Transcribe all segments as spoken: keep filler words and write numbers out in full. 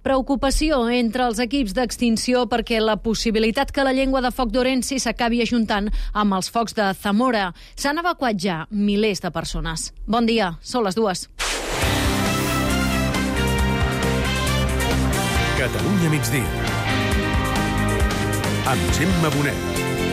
Preocupació entre els equips d'extinció perquè la possibilitat que la llengua de foc d'Orense s'acabi ajuntant amb els focs de Zamora. S'han evacuat ja milers de persones. Bon dia, són les dues. Catalunya migdia. Amb Gemma Bonet.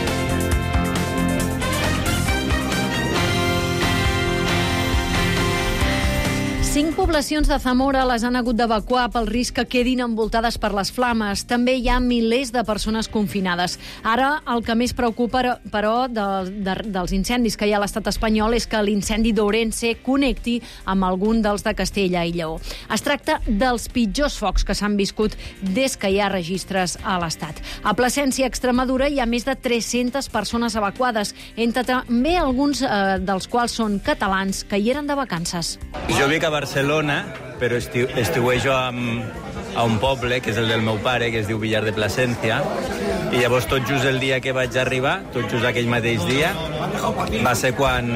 Cinc poblacions de Zamora les han hagut d'evacuar pel risc que quedin envoltades per les flames. També hi ha milers de persones confinades. Ara, el que més preocupa, però, de, de, dels incendis que hi ha a l'estat espanyol és que l'incendi d'Orense connecti amb algun dels de Castella i Lleó. Es tracta dels pitjors focs que s'han viscut des que hi ha registres a l'estat. A Plasència, Extremadura, hi ha més de tres-centes persones evacuades, entre també alguns eh, dels quals són catalans que hi eren de vacances. Jo vic a Barcelona, però estiu, estiuejo a, a un poble, que és el del meu pare, que es diu Villar de Plasència, i llavors tot just el dia que vaig arribar, tot just aquell mateix dia, va ser quan,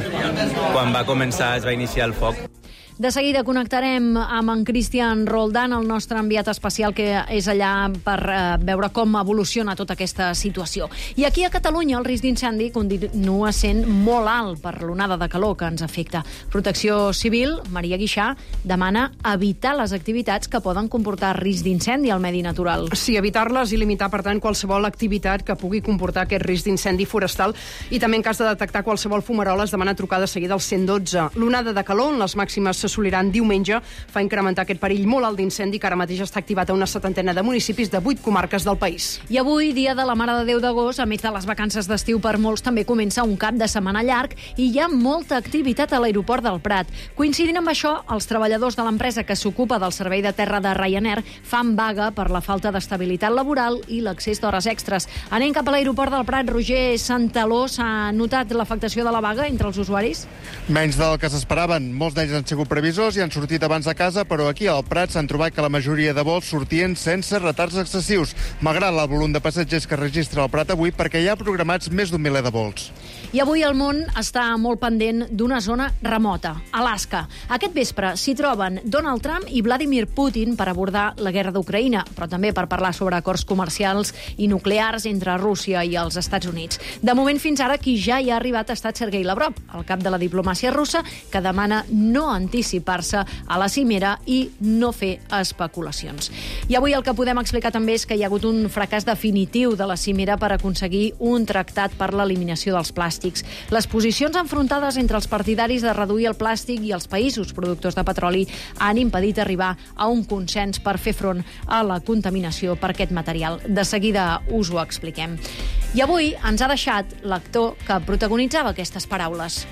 quan va començar, es va iniciar el foc. De seguida connectarem amb en Cristian Roldán, el nostre enviat especial que és allà per eh, veure com evoluciona tota aquesta situació. I aquí a Catalunya el risc d'incendi continua sent molt alt per l'onada de calor que ens afecta. Protecció Civil, Maria Guixà, demana evitar les activitats que poden comportar risc d'incendi al medi natural. Sí, evitar-les i limitar, per tant, qualsevol activitat que pugui comportar aquest risc d'incendi forestal, i també en cas de detectar qualsevol fumarola es demana trucar de seguida al cent dotze. L'onada de calor, on les màximes s'assoliran diumenge, fa incrementar aquest perill molt alt d'incendi que ara mateix està activat a una setantena de municipis de vuit comarques del país. I avui, dia de la Mare de Déu d'agost, a més de les vacances d'estiu per molts, també comença un cap de setmana llarg i hi ha molta activitat a l'aeroport del Prat. Coincidint amb això, els treballadors de l'empresa que s'ocupa del servei de terra de Ryanair fan vaga per la falta d'estabilitat laboral i l'accés d'hores extres. Anem cap a l'aeroport del Prat. Roger Santaló, s'ha notat l'afectació de la vaga entre els usuaris? Menys del que s'esperaven. Molts d'ells han sigut previsors i han sortit abans de casa, però aquí al Prat s'han trobat que la majoria de vols sortien sense retards excessius, malgrat el volum de passatgers que registra el Prat avui, perquè hi ha programats més d'un miler de vols. I avui el món està molt pendent d'una zona remota, Alaska. Aquest vespre s'hi troben Donald Trump i Vladimir Putin per abordar la guerra d'Ucraïna, però també per parlar sobre acords comercials i nuclears entre Rússia i els Estats Units. De moment, fins ara, qui ja hi ha arribat ha estat Sergei Lavrov, el cap de la diplomàcia russa, que demana no anticipar-se a la cimera i no fer especulacions. I avui el que podem explicar també és que hi ha hagut un fracàs definitiu de la cimera per aconseguir un tractat per l'eliminació dels plàstics. Les posicions enfrontades entre els partidaris de reduir el plàstic i els països productors de petroli han impedit arribar a un consens per fer front a la contaminació per aquest material. De seguida us ho expliquem. I avui ens ha deixat l'actor que protagonitzava aquestes paraules.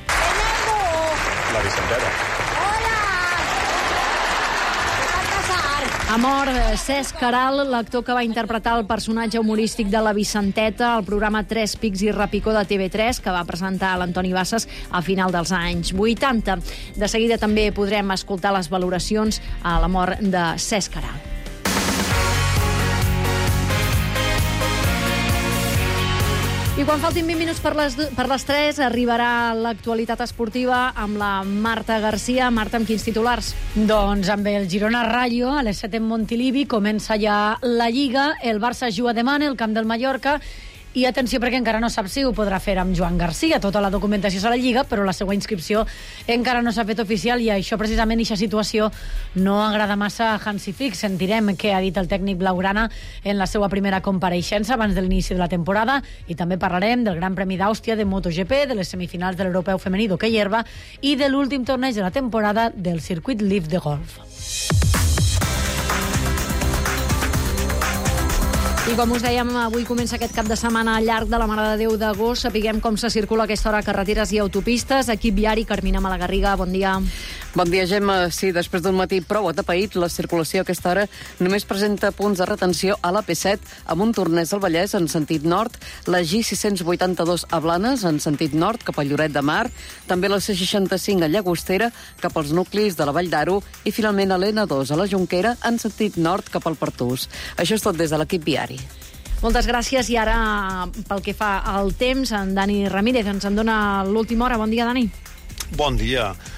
La Vicentera. Ha mort Cesc Caral, l'actor que va interpretar el personatge humorístic de la Vicenteta al programa Tres Pics i Repicó de T V tres, que va presentar l'Antoni Bassas a final dels anys vuitanta. De seguida també podrem escoltar les valoracions a la mort de Cesc Caral. I quan faltin vint minuts per les, per les tres, arribarà l'actualitat esportiva amb la Marta Garcia. Marta, amb quins titulars? Doncs amb el Girona Rayo, a les set en Montilivi, comença ja la Lliga. El Barça juga demà en el camp del Mallorca. I atenció, perquè encara no sap si ho podrà fer amb Joan Garcia. Tota la documentació se la lliga, però la seva inscripció encara no s'ha fet oficial, i això, precisament, aquesta situació no agrada massa a Hansi Flick. Sentirem què ha dit el tècnic blaugrana en la seva primera compareixença abans de l'inici de la temporada, i també parlarem del Gran Premi d'Àustria de MotoGP, de les semifinals de l'Europeu femení d'hoquei herba i de l'últim torneig de la temporada del circuit Live de golf. I com us dèiem, avui comença aquest cap de setmana llarg de la Mare de Déu d'agost. Sapiguem com se circula a aquesta hora a carreteres i autopistes. Equip viari, Carmina Malagarriga, bon dia. Bon dia, Gemma. Sí, després d'un matí prou atapeït, la circulació a aquesta hora només presenta punts de retenció a l'A P set amb un Tornès del Vallès en sentit nord, la G sis cents vuitanta-dos a Blanes en sentit nord cap a Lloret de Mar, també la C seixanta-cinc a Llagostera cap als nuclis de la Vall d'Aro i finalment a l'N dos a la Jonquera en sentit nord cap al Pertús. Això és tot des de l'equip viari. Moltes gràcies. I ara, pel que fa al temps, en Dani Ramírez ens en dona l'última hora. Bon dia, Dani. Bon dia.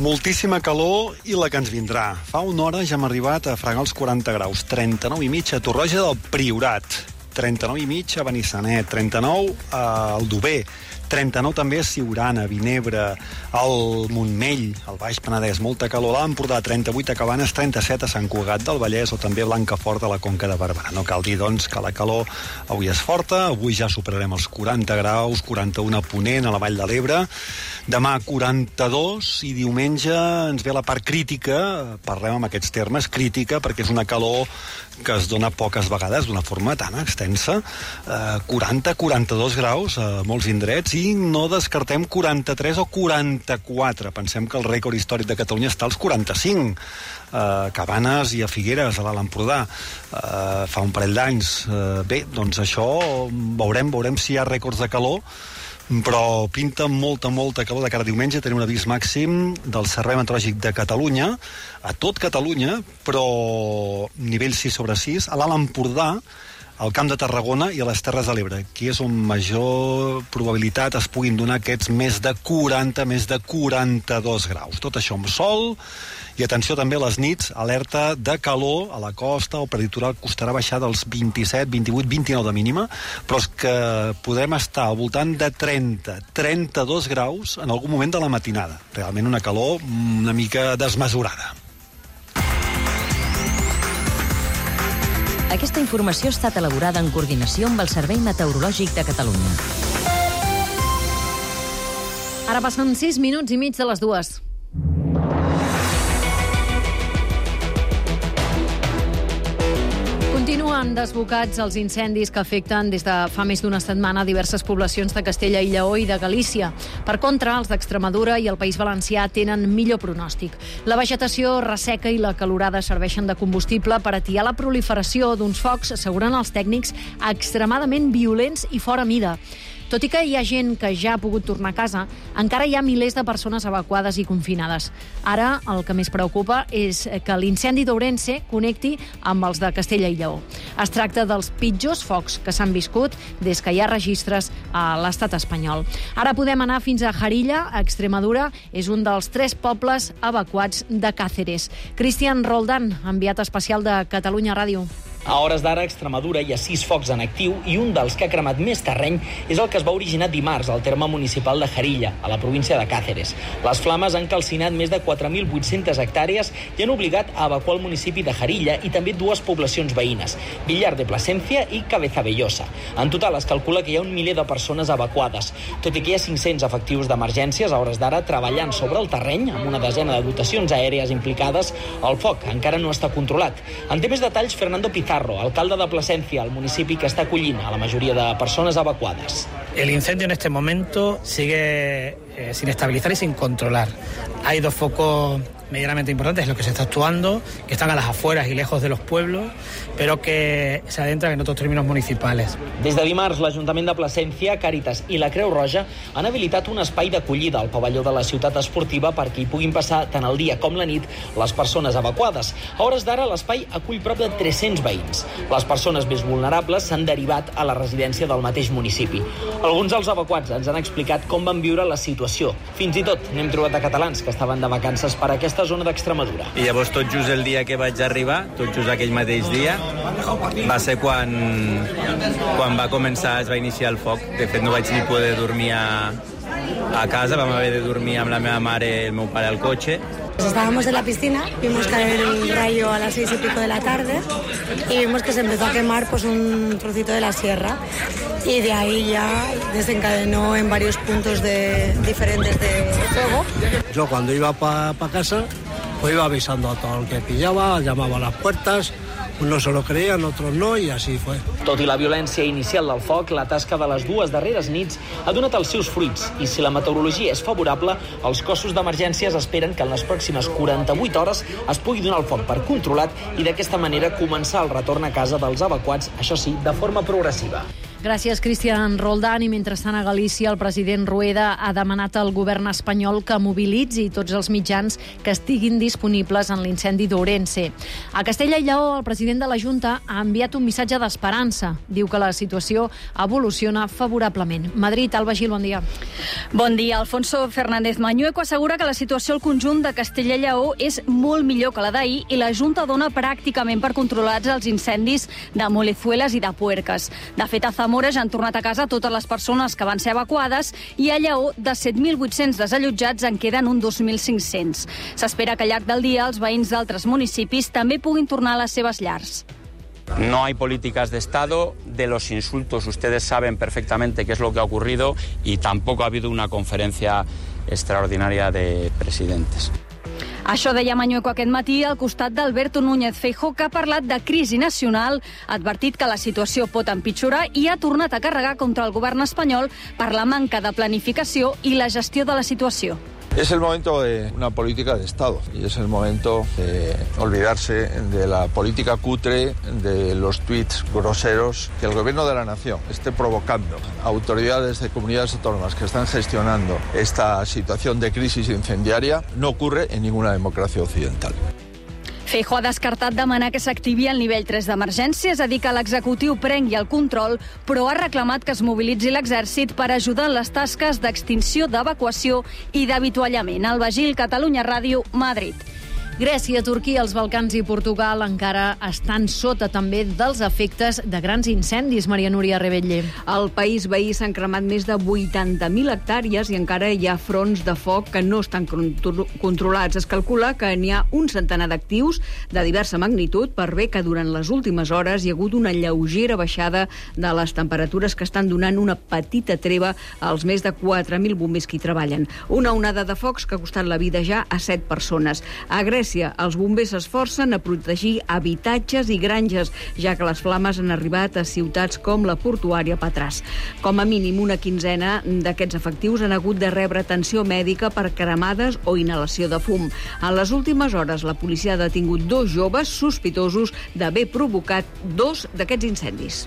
Moltíssima calor i la que ens vindrà. Fa una hora ja hem arribat a fregar els quaranta graus, trenta-nou i mig a Torroja del Priorat, trenta-nou i mig a Benissanet, trenta-nou a Aldover, trenta-nou també a Siurana, Vinebre, al Montmell, al Baix Penedès, molta calor. A l'Empordà, trenta-vuit a Cabanes, trenta-set a Sant Cugat del Vallès o també a Blancafort a la Conca de Barberà. No cal dir, doncs, que la calor avui és forta. Avui ja superarem els quaranta graus, quaranta-un a Ponent, a la Vall de l'Ebre. Demà quaranta-dos i diumenge ens ve la part crítica, parlem amb aquests termes, crítica, perquè és una calor que es dona poques vegades d'una forma tan extensa. Eh, quaranta a quaranta-dos graus a molts indrets i no descartem quaranta-tres o quaranta-quatre. Pensem que el rècord històric de Catalunya està als quaranta-cinc. A Cabanes i a Figueres, a l'Alt Empordà, eh, fa un parell d'anys. Eh, bé, doncs això veurem, veurem si hi ha rècords de calor, però pinta molta, molta calor de cara a diumenge. Tenim un avís màxim del Servei Meteorològic de Catalunya, a tot Catalunya, però nivell sis sobre sis, a l'Alt Empordà, al Camp de Tarragona i a les Terres de l'Ebre, que és on major probabilitat es puguin donar aquests més de quaranta, més de quaranta-dos graus. Tot això amb sol, i atenció també a les nits, alerta de calor a la costa, o per litoral costarà baixar dels vint-i-set, vint-i-vuit, vint-i-nou de mínima, però és que podrem estar al voltant de trenta, trenta-dos graus en algun moment de la matinada. Realment una calor una mica desmesurada. Aquesta informació ha estat elaborada en coordinació amb el Servei Meteorològic de Catalunya. Ara passen sis minuts i mig de les dues. Continuen desbocats els incendis que afecten des de fa més d'una setmana diverses poblacions de Castella i Lleó i de Galícia. Per contra, els d'Extremadura i el País Valencià tenen millor pronòstic. La vegetació resseca i la calorada serveixen de combustible per atiar la proliferació d'uns focs, asseguren els tècnics, extremadament violents i fora mida. Tot i que hi ha gent que ja ha pogut tornar a casa, encara hi ha milers de persones evacuades i confinades. Ara, el que més preocupa és que l'incendi d'Ourense connecti amb els de Castella i Lleó. Es tracta dels pitjors focs que s'han viscut des que hi ha registres a l'estat espanyol. Ara podem anar fins a Jarilla, a Extremadura. És un dels tres pobles evacuats de Càceres. Cristian Roldán, enviat especial de Catalunya Ràdio. A hores d'ara, a Extremadura hi ha sis focs en actiu i un dels que ha cremat més terreny és el que es va originar dimarts al terme municipal de Jarilla, a la província de Càceres. Les flames han calcinat més de quatre mil vuit-centes hectàrees i han obligat a evacuar el municipi de Jarilla i també dues poblacions veïnes, Villar de Plasencia i Cabezabellosa. En total es calcula que hi ha un miler de persones evacuades. Tot i que hi ha cinc-cents efectius d'emergències a hores d'ara treballant sobre el terreny, amb una desena de dotacions aèries implicades, el foc encara no està controlat. En té més detalls Fernando Pizarro, alcalde de Plasencia, el municipi que està acollint a la majoria de persones evacuades. El incendio en este momento sigue eh, sin estabilizar y sin controlar. Hay dos focos medianamente importantes en los que se está actuando, que están a las afueras y lejos de los pueblos, pero que se adentran en otros términos municipales. Des de dimarts, l'Ajuntament de Plasencia, Càritas i la Creu Roja han habilitat un espai d'acollida al pavelló de la ciutat esportiva perquè hi puguin passar tant el dia com la nit les persones evacuades. A hores d'ara, l'espai acull prop de tres-cents veïns. Les persones més vulnerables s'han derivat a la residència del mateix municipi. Alguns dels evacuats ens han explicat com van viure la situació. Fins i tot n'hem trobat a catalans que estaven de vacances per aquesta zona d'Extremadura. I llavors tot just el dia que vaig arribar, tot just aquell mateix dia, va ser quan, quan va començar, es va iniciar el foc. De fet, no vaig ni poder dormir a, a casa, vam haver de dormir amb la meva mare i el meu pare al cotxe. Estábamos en la piscina, vimos caer el rayo a las seis y pico de la tarde y vimos que se empezó a quemar pues un trocito de la sierra y de ahí ya desencadenó en varios puntos de, diferentes de fuego. Yo cuando iba para pa casa pues iba avisando a todo el que pillaba, llamaba a las puertas. Unos se lo creían, otros no, i així fue. Tot i la violència inicial del foc, la tasca de les dues darreres nits ha donat els seus fruits i si la meteorologia és favorable, els cossos d'emergències esperen que en les pròximes quaranta-vuit hores es pugui donar el foc per controlat i d'aquesta manera començar el retorn a casa dels evacuats, això sí, de forma progressiva. Gràcies, Cristian Roldán. I mentrestant a Galícia, el president Rueda ha demanat al govern espanyol que mobilitzi tots els mitjans que estiguin disponibles en l'incendi d'Ourense. A Castella i Lleó, el president de la Junta ha enviat un missatge d'esperança. Diu que la situació evoluciona favorablement. Madrid, Alba Gil, bon dia. Bon dia. Alfonso Fernández Mañueco assegura que la situació al conjunt de Castella i Lleó és molt millor que la d'ahir i la Junta dona pràcticament per controlats els incendis de Molezuelas i de Puerques. De fet, a Zamora ja han tornat a casa totes les persones que van ser evacuades i a Lleó, de set mil vuit-cents desallotjats, en queden un dos mil cinc-cents. S'espera que al llarg del dia els veïns d'altres municipis també puguin tornar a les seves llars. No hay políticas de Estado, de los insultos ustedes saben perfectamente qué es lo que ha ocurrido y tampoco ha habido una conferencia extraordinaria de presidentes. Això deia Mañueco aquest matí al costat d'Alberto Núñez Feijóo, que ha parlat de crisi nacional, ha advertit que la situació pot empitjorar i ha tornat a carregar contra el govern espanyol per la manca de planificació i la gestió de la situació. Es el momento de una política de Estado y es el momento de olvidarse de la política cutre, de los tuits groseros, que el gobierno de la nación esté provocando a autoridades de comunidades autónomas que están gestionando esta situación de crisis incendiaria. No ocurre en ninguna democracia occidental. Feijóo ha descartat demanar que s'activi el nivell tres d'emergència, és a dir, que l'executiu prengui el control, però ha reclamat que es mobilitzi l'exèrcit per ajudar en les tasques d'extinció, d'evacuació i d'avituallament. Alba Gil, Catalunya Ràdio, Madrid. Grècia, Turquia, els Balcans i Portugal encara estan sota també dels efectes de grans incendis. Maria Núria Rebetlle. Al país veí s'han cremat més de vuitanta mil hectàrees i encara hi ha fronts de foc que no estan controlats. Es calcula que n'hi ha un centenar d'actius de diversa magnitud, per bé que durant les últimes hores hi ha hagut una lleugera baixada de les temperatures que estan donant una petita treva als més de quatre mil bombers que hi treballen. Una onada de focs que ha costat la vida ja a set persones. A Grècia, els bombers s'esforcen a protegir habitatges i granges, ja que les flames han arribat a ciutats com la portuària Patràs. Com a mínim una quinzena d'aquests efectius han hagut de rebre atenció mèdica per cremades o inhalació de fum. En les últimes hores, la policia ha detingut dos joves sospitosos d'haver provocat dos d'aquests incendis.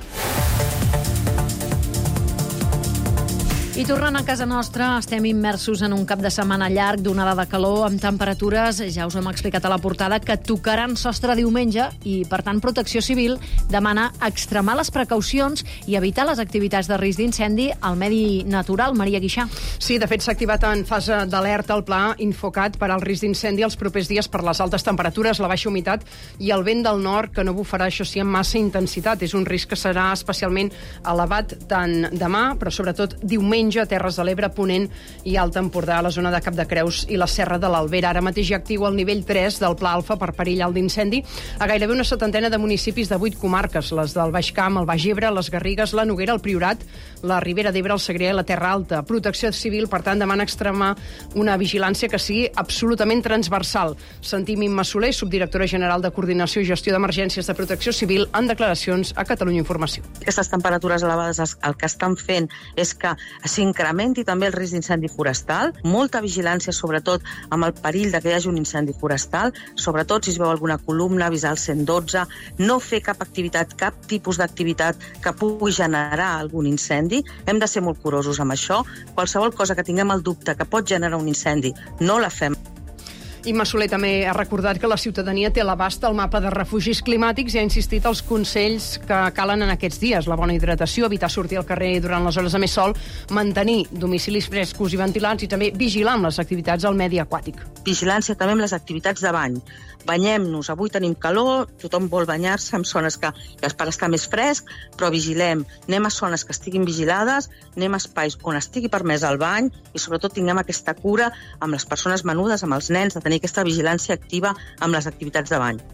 I tornant a casa nostra, estem immersos en un cap de setmana llarg d'onada de calor amb temperatures, ja us hem explicat a la portada, que tocaran sostre diumenge i, per tant, Protecció Civil demana extremar les precaucions i evitar les activitats de risc d'incendi al medi natural. Maria Guixà. Sí, de fet, s'ha activat en fase d'alerta el pla Infocat per al risc d'incendi els propers dies per les altes temperatures, la baixa humitat i el vent del nord, que no bufarà, això sí, amb massa intensitat. És un risc que serà especialment elevat tant demà, però sobretot diumenge a Terres de l'Ebre, Ponent i Alt Empordà, a la zona de Cap de Creus i la Serra de l'Albera. Ara mateix ja actiu el nivell tres del Pla Alfa per perill alt d'incendi a gairebé una setantena de municipis de vuit comarques, les del Baix Camp, el Baix Ebre, les Garrigues, la Noguera, el Priorat, la Ribera d'Ebre, el Segrià i la Terra Alta. Protecció Civil, per tant, demana extremar una vigilància que sigui absolutament transversal. Sentim Imma Soler, subdirectora general de Coordinació i Gestió d'Emergències de Protecció Civil, en declaracions a Catalunya Informació. Aquestes temperatures elevades el que estan fent és que s'incrementi també el risc d'incendi forestal, molta vigilància sobretot amb el perill de que hi hagi un incendi forestal, sobretot si es veu alguna columna, avisar el cent dotze, no fer cap activitat, cap tipus d'activitat que pugui generar algun incendi. Hem de ser molt curosos amb això. Qualsevol cosa que tinguem el dubte que pot generar un incendi, no la fem. Imma Soler també ha recordat que la ciutadania té a l'abast el mapa de refugis climàtics i ha insistit als consells que calen en aquests dies. La bona hidratació, evitar sortir al carrer durant les hores de més sol, mantenir domicilis frescos i ventilats i també vigilar amb les activitats al medi aquàtic. Vigilància també amb les activitats de bany. Banyem-nos, avui tenim calor, tothom vol banyar-se en zones que, que és per estar més fresc, però vigilem. Anem a zones que estiguin vigilades, anem a espais on estigui permès el bany i sobretot tinguem aquesta cura amb les persones menudes, amb els nens, de tenir aquesta vigilància activa amb les activitats de bany.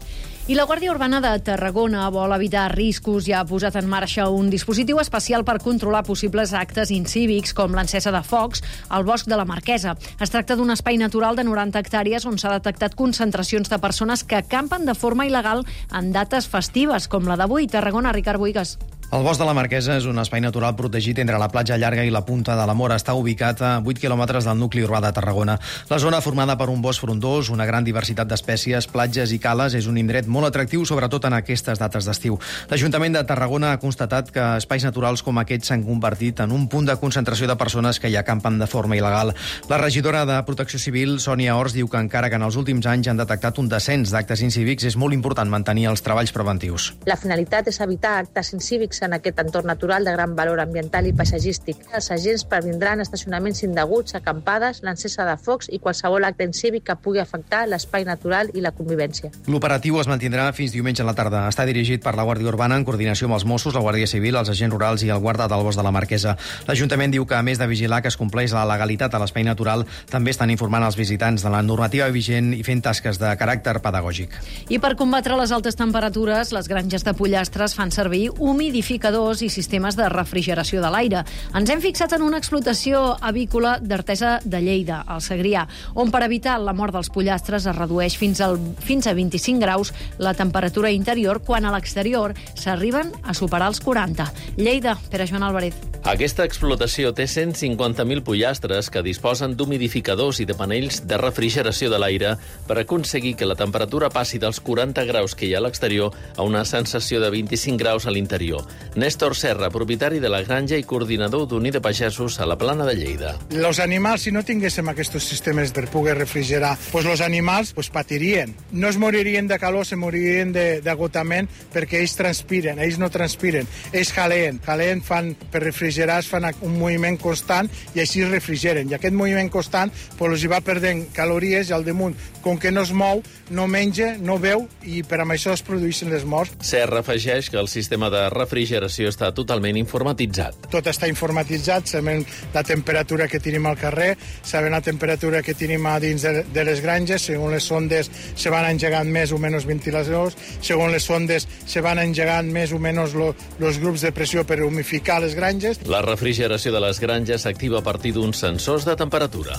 I la Guàrdia Urbana de Tarragona vol evitar riscos i ha posat en marxa un dispositiu especial per controlar possibles actes incívics com l'encesa de focs al bosc de la Marquesa. Es tracta d'un espai natural de noranta hectàrees on s'ha detectat concentracions de persones que acampen de forma il·legal en dates festives, com la d'avui. Tarragona, Ricard Boigas. El Bosc de la Marquesa és un espai natural protegit entre la platja llarga i la Punta de la Mora. Està ubicat a vuit quilòmetres del nucli urbà de Tarragona. La zona, formada per un bosc frondós, una gran diversitat d'espècies, platges i cales, és un indret molt atractiu, sobretot en aquestes dates d'estiu. L'Ajuntament de Tarragona ha constatat que espais naturals com aquests s'han convertit en un punt de concentració de persones que hi acampen de forma il·legal. La regidora de Protecció Civil, Sònia Ors, diu que encara que en els últims anys han detectat un descens d'actes incívics, és molt important mantenir els treballs preventius. La finalitat és evitar actes incívics en aquest entorn natural de gran valor ambiental i paisatgístic. Els agents previndran estacionaments indeguts, acampades, l'encesa de focs i qualsevol acte incívic que pugui afectar l'espai natural i la convivència. L'operatiu es mantindrà fins diumenge a la tarda. Està dirigit per la Guàrdia Urbana en coordinació amb els Mossos, la Guàrdia Civil, els agents rurals i el guarda del Bosc de la Marquesa. L'Ajuntament diu que, a més de vigilar que es compleix la legalitat a l'espai natural, també estan informant els visitants de la normativa vigent i fent tasques de caràcter pedagògic. I per combatre les altes temperatures, les granges de pollastres fan servir humidificadors i sistemes de refrigeració de l'aire. Ens hem fixat en una explotació avícola d'Artesa de Lleida, al Segrià, on per evitar la mort dels pollastres es redueix fins, al, fins a vint-i-cinc graus la temperatura interior, quan a l'exterior s'arriben a superar els quaranta. Lleida, Pere Joan Álvarez. Aquesta explotació té cent cinquanta mil pollastres que disposen d'humidificadors i de panells de refrigeració de l'aire per aconseguir que la temperatura passi dels quaranta graus que hi ha a l'exterior a una sensació de vint-i-cinc graus a l'interior. Néstor Serra, propietari de la granja i coordinador d'Unir de Pagesos a la Plana de Lleida. Els animals, si no tinguéssim aquests sistemes per poder refrigerar, pues els animals pues, patirien. No es moririen de calor, se moririen d'agotament perquè ells transpiren, ells no transpiren, ells jaleen, jaleen fan per refrigerar, es fan un moviment constant i així es refrigeren. I aquest moviment constant pues, els hi va perdent calories i al damunt, com que no es mou, no menja, no beu i per amb això es produeixen les morts. Serra afegeix que el sistema de refrigeració està totalment informatitzat. Tot està informatitzat, sabem la temperatura que tenim al carrer, sabem la temperatura que tenim a dins de, de les granges, segons les sondes se van engegant més o menys ventiladors, segons les sondes se van engegant més o menys els grups de pressió per humificar les granges. La refrigeració de les granges s'activa a partir d'uns sensors de temperatura.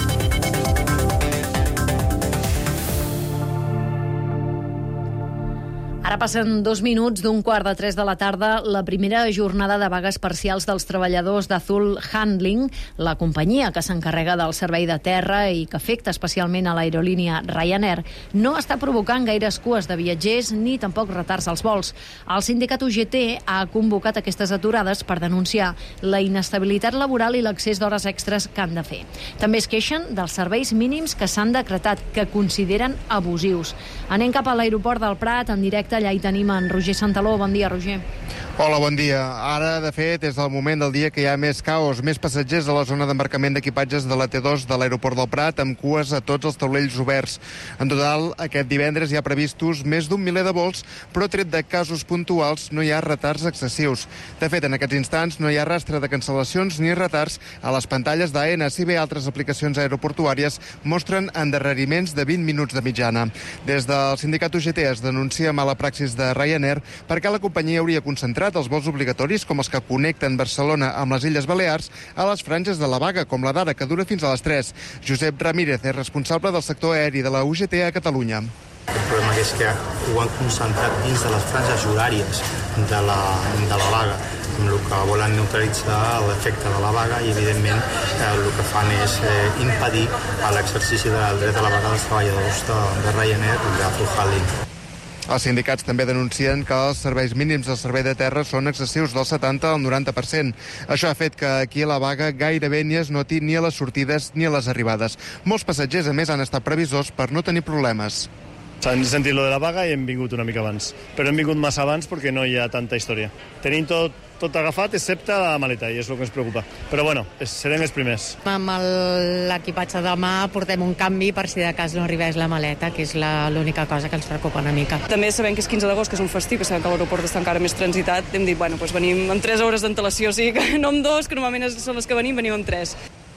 Ara passen dos minuts d'un quart de tres de la tarda. La primera jornada de vagues parcials dels treballadors d'Azul Handling, la companyia que s'encarrega del servei de terra i que afecta especialment a l'aerolínia Ryanair, no està provocant gaires cues de viatgers ni tampoc retards als vols. El sindicat U G T ha convocat aquestes aturades per denunciar la inestabilitat laboral i l'accés d'hores extres que han de fer. També es queixen dels serveis mínims que s'han decretat, que consideren abusius. Anem cap a l'aeroport del Prat, en directe. Allà hi tenim en Roger Santaló. Bon dia, Roger. Hola, bon dia. Ara, de fet, és el moment del dia que hi ha més caos, més passatgers a la zona d'embarcament d'equipatges de la T dos de l'aeroport del Prat, amb cues a tots els taulells oberts. En total, aquest divendres hi ha previstos més d'un miler de vols, però tret de casos puntuals no hi ha retards excessius. De fet, en aquests instants no hi ha rastre de cancel·lacions ni retards. A les pantalles d'A N, si bé altres aplicacions aeroportuàries mostren endarreriments de vint minuts de mitjana. Des del sindicat U G T es denuncia mala praxis de Ryanair perquè la companyia hauria concentrat els vols obligatoris, com els que connecten Barcelona amb les Illes Balears, a les franges de la vaga, com la d'ara, que dura fins a les tres. Josep Ramírez és responsable del sector aeri de la U G T a Catalunya. El problema és que ho han concentrat dins de les franges horàries de la, de la vaga, amb el que volen neutralitzar l'efecte de la vaga i, evidentment, eh, el que fan és eh, impedir l'exercici del dret a la vaga dels treballadors de, de Ryanair i d'Azul Handling. Els sindicats també denuncien que els serveis mínims del servei de terra són excessius, del setanta al noranta per cent. Això ha fet que aquí a la vaga gairebé ni es noti ni a les sortides ni a les arribades. Molts passatgers, a més, han estat previsors per no tenir problemes. S'han sentit lo de la vaga i hem vingut una mica abans. Però hem vingut massa abans perquè no hi ha tanta història. Tenim tot, tot agafat, excepte la maleta, i és el que ens preocupa. Però bueno, serem els primers. Amb l'equipatge de mà portem un canvi per si de cas no arribés la maleta, que és l'única cosa que ens preocupa una mica. També sabem que és quinze d'agost, que és un festiu, que sabem que l'aeroport està encara més transitat. Hem dit, bueno, doncs venim amb tres hores d'antelació, o sigui que no amb dos, que normalment són les que venim, venim amb tres.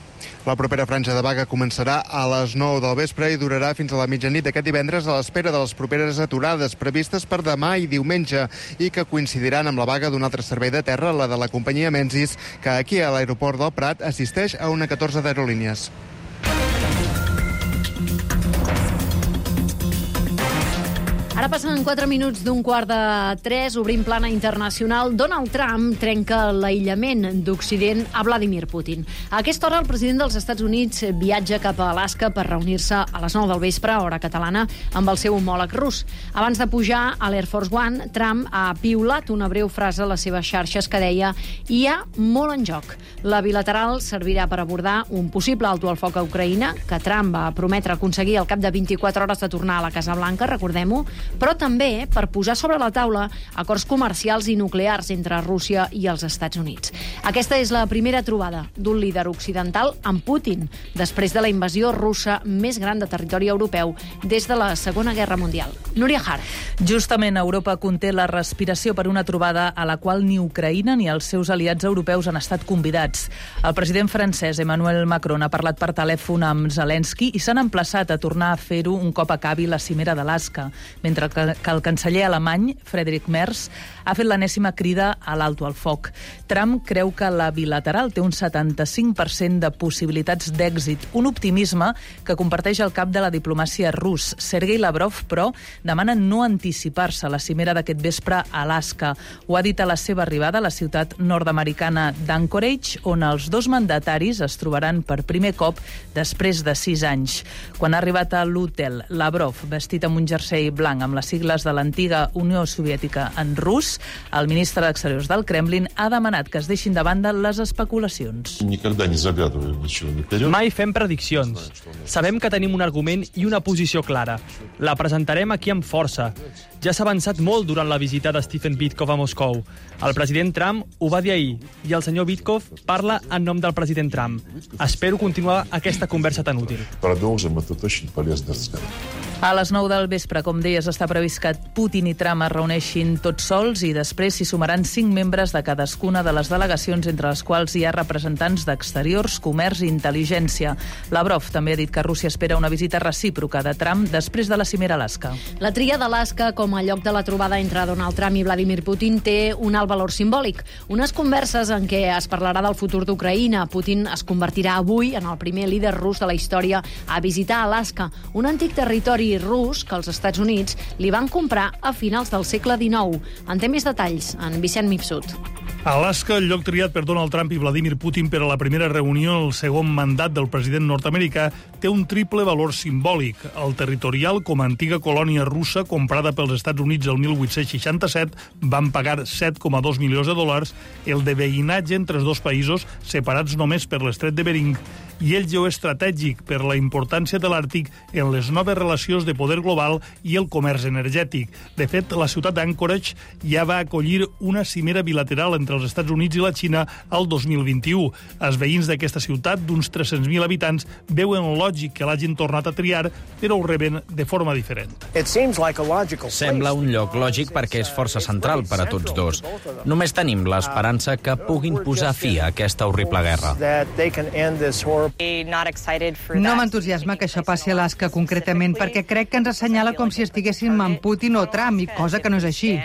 La propera franja de vaga començarà a les nou del vespre i durarà fins a la mitjanit d'aquest divendres, a l'espera de les properes aturades previstes per demà i diumenge i que coincidiran amb la vaga d'un altre servei de terra, la de la companyia Menzies, que aquí a l'aeroport del Prat assisteix a una catorze d'aerolínies. Ara Ara passen quatre minuts d'un quart de tres, obrim plana internacional. Donald Trump trenca l'aïllament d'Occident a Vladimir Putin. A aquesta hora el president dels Estats Units viatja cap a Alaska per reunir-se a les nou del vespre, hora catalana, amb el seu homòleg rus. Abans de pujar a l'Air Force One, Trump ha piulat una breu frase a les seves xarxes que deia «Hi ha molt en joc». La bilateral servirà per abordar un possible alto al foc a Ucraïna, que Trump va prometre aconseguir al cap de vint-i-quatre hores de tornar a la Casa Blanca, recordem-ho, però també per posar sobre la taula acords comercials i nuclears entre Rússia i els Estats Units. Aquesta és la primera trobada d'un líder occidental amb Putin, després de la invasió russa més gran de territori europeu des de la Segona Guerra Mundial. Núria Hart. Justament Europa conté la respiració per una trobada a la qual ni Ucraïna ni els seus aliats europeus han estat convidats. El president francès Emmanuel Macron ha parlat per telèfon amb Zelensky i s'han emplaçat a tornar a fer-ho un cop acabi la cimera d'Alaska, mentre que el canceller alemany, Friedrich Merz, ha fet l'enèsima crida a l'alto al foc. Trump creu que la bilateral té un setanta-cinc per cent de possibilitats d'èxit, un optimisme que comparteix el cap de la diplomàcia rus. Sergei Lavrov, però, demana no anticipar-se a la cimera d'aquest vespre a Alaska. Ho ha dit a la seva arribada a la ciutat nord-americana d'Anchorage, on els dos mandataris es trobaran per primer cop després de sis anys. Quan ha arribat a l'hotel, Lavrov, vestit amb un jersei blanc amb les sigles de l'antiga Unió Soviètica en rus, el ministre d'Exteriors del Kremlin ha demanat que es deixin de banda les especulacions. Mai fem prediccions. Sabem que tenim un argument i una posició clara. La presentarem aquí amb força. Ja s'ha avançat molt durant la visita de Stephen Witkoff a Moscou. El president Trump ho va dir ahir i el senyor Witkoff parla en nom del president Trump. Espero continuar aquesta conversa tan útil. A les nou del vespre, com deies, està previst que Putin i Trump es reuneixin tots sols i després s'hi sumaran cinc membres de cadascuna de les delegacions, entre les quals hi ha representants d'exteriors, comerç i intel·ligència. Lavrov també ha dit que Rússia espera una visita recíproca de Trump després de la cimera a Alaska. La tria d'Alaska com a lloc de la trobada entre Donald Trump i Vladimir Putin té un alt valor simbòlic. Unes converses en què es parlarà del futur d'Ucraïna. Putin es convertirà avui en el primer líder rus de la història a visitar Alaska, un antic territori rus que els Estats Units li van comprar a finals del segle dinou. En té més detalls en Vicent Mifsud. Alaska, el lloc triat per Donald Trump i Vladimir Putin per a la primera reunió en el segon mandat del president nord-americà, té un triple valor simbòlic. El territorial, com a antiga colònia russa comprada pels Estats Units el mil vuit-cents seixanta-set, van pagar set coma dos milions de dòlars, el de veïnatge entre els dos països, separats només per l'estret de Bering, i el geoestratègic per la importància de l'Àrtic en les noves relacions de poder global i el comerç energètic. De fet, la ciutat d'Anchorage ja va acollir una cimera bilateral entre els Estats Units i la Xina el dos mil vint-i-u. Els veïns d'aquesta ciutat, d'uns tres-cents mil habitants, veuen lògic que l'hagin tornat a triar, però ho reben de forma diferent. Sembla un lloc lògic perquè és força central per a tots dos. Només tenim l'esperança que puguin posar fi a aquesta horrible guerra. No m'entusiasma que això passi a Alaska concretament, perquè crec que ens assenyala com si estiguéssim amb Putin o Trump, i cosa que no és així.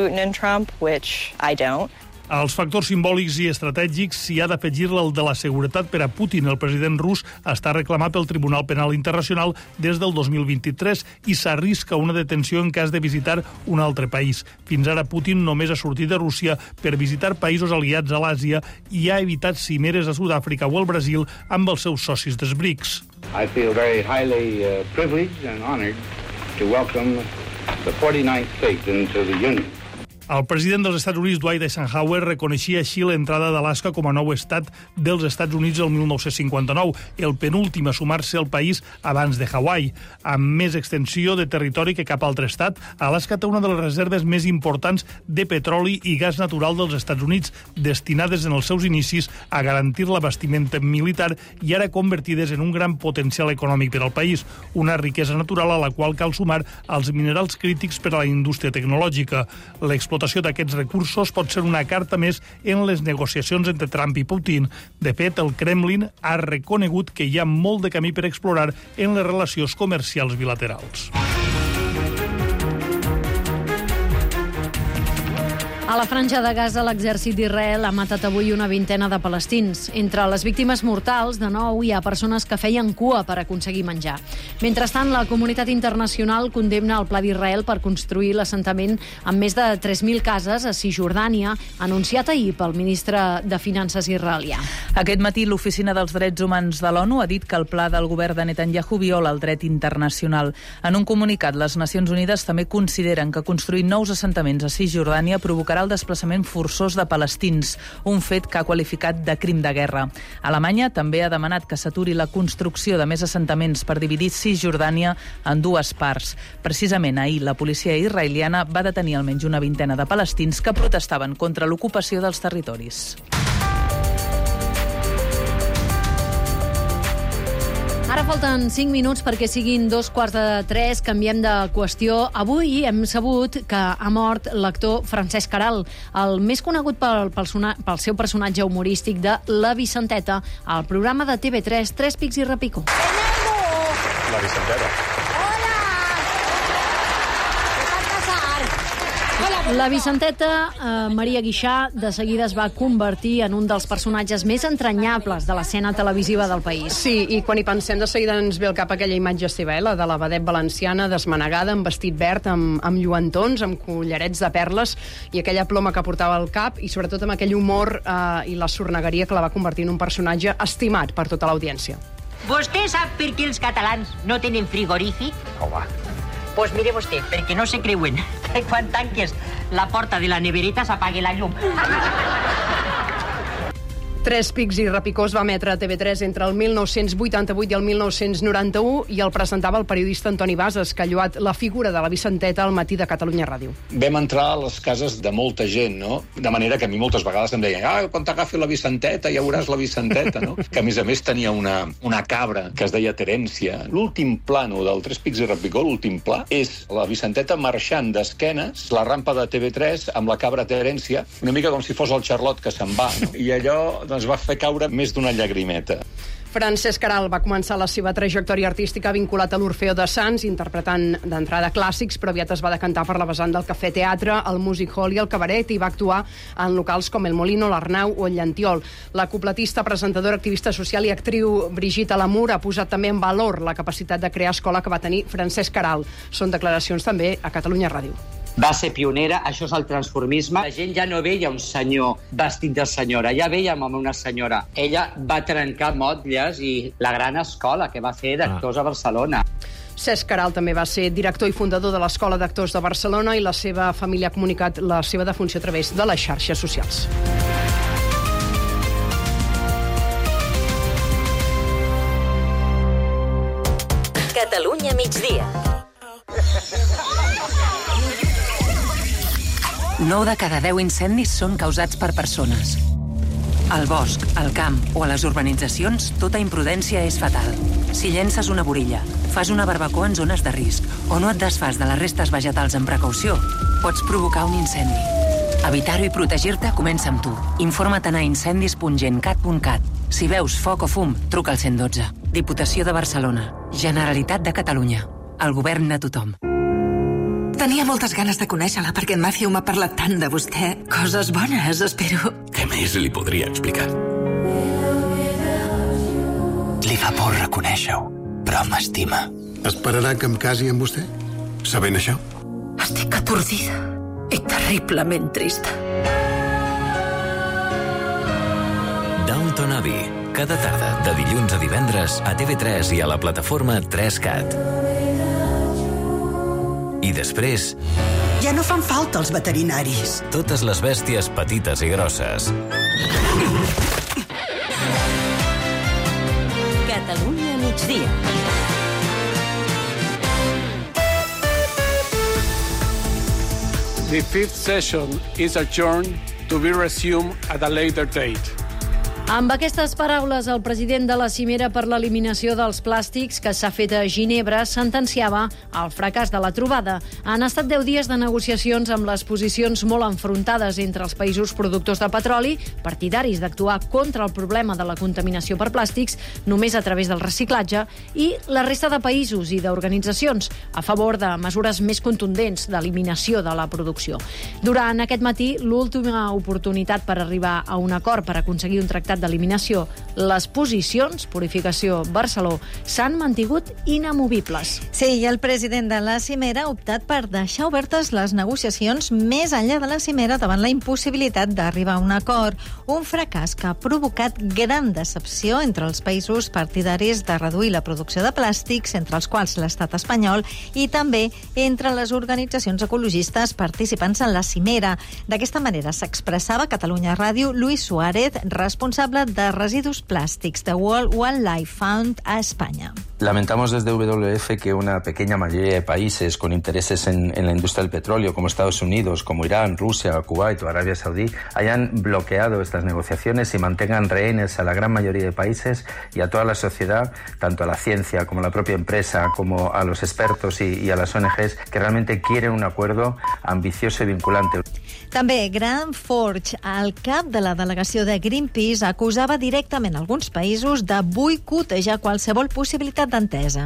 Als factors simbòlics i estratègics s'hi ha d'afegir el de la seguretat per a Putin. El president rus està reclamat pel Tribunal Penal Internacional des del dos mil vint-i-tres i s'arrisca una detenció en cas de visitar un altre país. Fins ara Putin només ha sortit de Rússia per visitar països aliats a l'Àsia i ha evitat cimeres a Sud-àfrica o al Brasil amb els seus socis dels BRICS. I feel very highly uh, privileged and honored to welcome the forty-ninth state into the Union. El president dels Estats Units, Dwight Eisenhower, reconeixia així l'entrada d'Alaska com a nou estat dels Estats Units el mil nou-cents cinquanta-nou, el penúltim a sumar-se al país abans de Hawaii. Amb més extensió de territori que cap altre estat, Alaska té una de les reserves més importants de petroli i gas natural dels Estats Units, destinades en els seus inicis a garantir l'abastiment militar i ara convertides en un gran potencial econòmic per al país, una riquesa natural a la qual cal sumar els minerals crítics per a la indústria tecnològica. L'explotació L'explotació d'aquests recursos pot ser una carta més en les negociacions entre Trump i Putin. De fet, el Kremlin ha reconegut que hi ha molt de camí per explorar en les relacions comercials bilaterals. A la franja de Gaza, l'exèrcit d'Israel ha matat avui una vintena de palestins. Entre les víctimes mortals, de nou, hi ha persones que feien cua per aconseguir menjar. Mentrestant, la comunitat internacional condemna el pla d'Israel per construir l'assentament amb més de tres mil cases a Cisjordània, anunciat ahir pel ministre de Finances israelià. Aquest matí, l'Oficina dels Drets Humans de l'ONU ha dit que el pla del govern de Netanyahu viola el dret internacional. En un comunicat, les Nacions Unides també consideren que construir nous assentaments a Cisjordània provocarà el desplaçament forçós de palestins, un fet que ha qualificat de crim de guerra. Alemanya també ha demanat que s'aturi la construcció de més assentaments per dividir Cisjordània en dues parts. Precisament ahir, la policia israeliana va detenir almenys una vintena de palestins que protestaven contra l'ocupació dels territoris. Ara falten cinc minuts perquè siguin dos quarts de tres. Canviem de qüestió. Avui hem sabut que ha mort l'actor Francesc Queralt, el més conegut pel, pel, pel seu personatge humorístic de La Vicenteta, al programa de T V tres, Tres Pics i Repicó. La Vicenteta. La Vicenteta, eh, Maria Guixà, de seguida es va convertir en un dels personatges més entranyables de l'escena televisiva del país. Sí, i quan hi pensem de seguida ens ve al cap aquella imatge seva, eh, la de la vedet valenciana desmanegada, amb vestit verd, amb, amb lluentons, amb collarets de perles, i aquella ploma que portava al cap, i sobretot amb aquell humor eh, i la sornegueria que la va convertir en un personatge estimat per tota l'audiència. Vostè sap per què els catalans no tenen frigorífic? Home. Pues mire vostè, perquè no se creuen que quan tanques la porta de la nevereta s'apague la llum. Tres Pics i Repicó es va emetre a T V tres entre el mil nou-cents vuitanta-vuit i el mil nou-cents noranta-u i el presentava el periodista Antoni Bases, que ha lloat la figura de la Vicenteta al matí de Catalunya Ràdio. Vam entrar a les cases de molta gent, no? De manera que a mi moltes vegades em deien ah, quan t'agafi la Vicenteta ja veuràs la Vicenteta, no? Que a més a més tenia una, una cabra que es deia Terència. L'últim plano del Tres Pics i Repicó, l'últim pla, és la Vicenteta marxant d'esquenes, la rampa de T V tres amb la cabra Terència, una mica com si fos el Charlot que se'n va, no? I allò doncs, va fer caure més d'una llagrimeta. Francesc Queralt va començar la seva trajectòria artística vinculat a l'Orfeo de Sants, interpretant d'entrada clàssics, però aviat es va decantar per la vessant del cafè teatre, el music hall i el cabaret, i va actuar en locals com el Molino, l'Arnau o el Llantiol. La cupletista, presentadora, activista social i actriu Brigitte Lamour ha posat també en valor la capacitat de crear escola que va tenir Francesc Queralt. Són declaracions també a Catalunya Ràdio. Va ser pionera, això és el transformisme. La gent ja no veia un senyor vestit de senyora, ja vèiem amb una senyora. Ella va trencar motlles i la gran escola que va fer d'actors a Barcelona. Cesc Queralt també va ser director i fundador de l'Escola d'Actors de Barcelona i la seva família ha comunicat la seva defunció a través de les xarxes socials. Catalunya migdia. nou de cada deu incendis són causats per persones. Al bosc, al camp o a les urbanitzacions, tota imprudència és fatal. Si llences una borilla, fas una barbacoa en zones de risc o no et desfas de les restes vegetals amb precaució, pots provocar un incendi. Evitar-ho i protegir-te comença amb tu. Informa't a incendis punt gencat punt cat. Si veus foc o fum, truca al cent i dotze. Diputació de Barcelona. Generalitat de Catalunya. El govern de tothom. Tenia moltes ganes de conèixer-la perquè en Matthew m'ha parlat tant de vostè. Coses bones, espero. Què més li podria explicar? Li fa por reconèixer-ho, però m'estima. Esperarà que em casi amb vostè? Sabent això? Estic atordida i terriblement trista. Downton Abbey. Cada tarda, de dilluns a divendres, a T V tres i a la plataforma tres cat. I després... Ja no fan falta els veterinaris. Totes les bèsties petites i grosses. Catalunya migdia. The fifth session is adjourned to be resumed at a later date. Amb aquestes paraules, el president de la Cimera per l'Eliminació dels Plàstics, que s'ha fet a Ginebra, sentenciava el fracàs de la trobada. Han estat deu dies de negociacions amb les posicions molt enfrontades entre els països productors de petroli, partidaris d'actuar contra el problema de la contaminació per plàstics només a través del reciclatge, i la resta de països i d'organitzacions a favor de mesures més contundents d'eliminació de la producció. Durant aquest matí, l'última oportunitat per arribar a un acord per aconseguir un tractat d'eliminació, les posicions, Purificació Barceló, s'han mantingut inamovibles. Sí, i el president de la Cimera ha optat per deixar obertes les negociacions més enllà de la Cimera davant la impossibilitat d'arribar a un acord. Un fracàs que ha provocat gran decepció entre els països partidaris de reduir la producció de plàstics, entre els quals l'estat espanyol, i també entre les organitzacions ecologistes participants en la Cimera. D'aquesta manera s'expressava a Catalunya Ràdio Luis Suárez, responsable de residus plásticos de World Wildlife Fund a España. Lamentamos desde W W F que una pequeña mayoría de países con intereses en, en la industria del petróleo, como Estados Unidos, como Irán, Rusia, Kuwait o Arabia Saudí, hayan bloqueado estas negociaciones y mantengan rehenes a la gran mayoría de países y a toda la sociedad, tanto a la ciencia como a la propia empresa, como a los expertos y, y a las O N Ges, que realmente quieren un acuerdo ambicioso y vinculante. També Graham Forge, el cap de la delegació de Greenpeace, acusava directament alguns països de boicotejar qualsevol possibilitat d'entesa.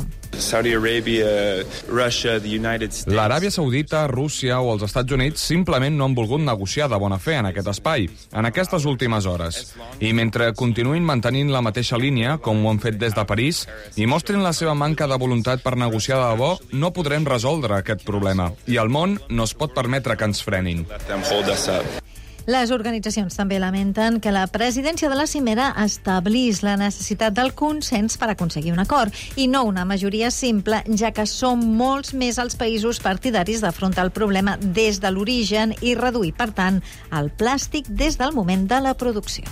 L'Aràbia Saudita, Rússia o els Estats Units simplement no han volgut negociar de bona fe en aquest espai, en aquestes últimes hores. I mentre continuïn mantenint la mateixa línia, com ho han fet des de París, i mostrin la seva manca de voluntat per negociar de debò, no podrem resoldre aquest problema. I el món no es pot permetre que ens frenin. Les organitzacions també lamenten que la presidència de la Cimera establís la necessitat del consens per aconseguir un acord i no una majoria simple, ja que són molts més els països partidaris d'afrontar el problema des de l'origen i reduir, per tant, el plàstic des del moment de la producció.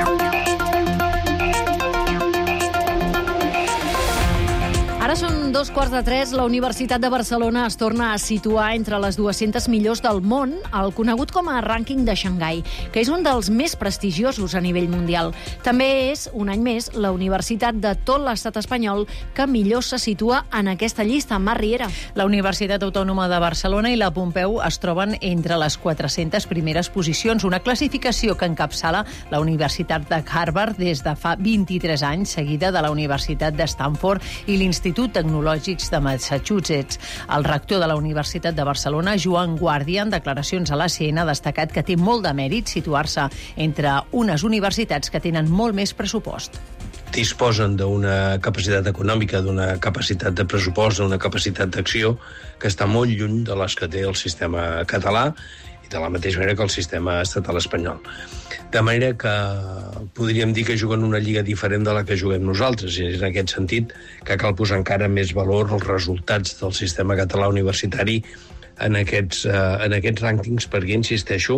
Ara són dos quarts de tres. La Universitat de Barcelona es torna a situar entre les dues-centes millors del món, el conegut com a rànquing de Xangai, que és un dels més prestigiosos a nivell mundial. També és, un any més, la universitat de tot l'estat espanyol que millor se situa en aquesta llista. Mar Riera. La Universitat Autònoma de Barcelona i la Pompeu es troben entre les quatre-centes primeres posicions, una classificació que encapçala la Universitat de Harvard des de fa vint-i-tres anys, seguida de la Universitat de Stanford i l'Institut Tecnològics de Massachusetts. El rector de la Universitat de Barcelona, Joan Guàrdia, en declaracions a l'A C N, ha destacat que té molt de mèrit situar-se entre unes universitats que tenen molt més pressupost. Disposen d'una capacitat econòmica, d'una capacitat de pressupost, d'una capacitat d'acció que està molt lluny de les que té el sistema català i de la mateixa manera que el sistema estatal espanyol. De manera que podríem dir que juguen una lliga diferent de la que juguem nosaltres, i és en aquest sentit que cal posar encara més valor als resultats del sistema català universitari en aquests, eh, en aquests rànquings, perquè, insisteixo,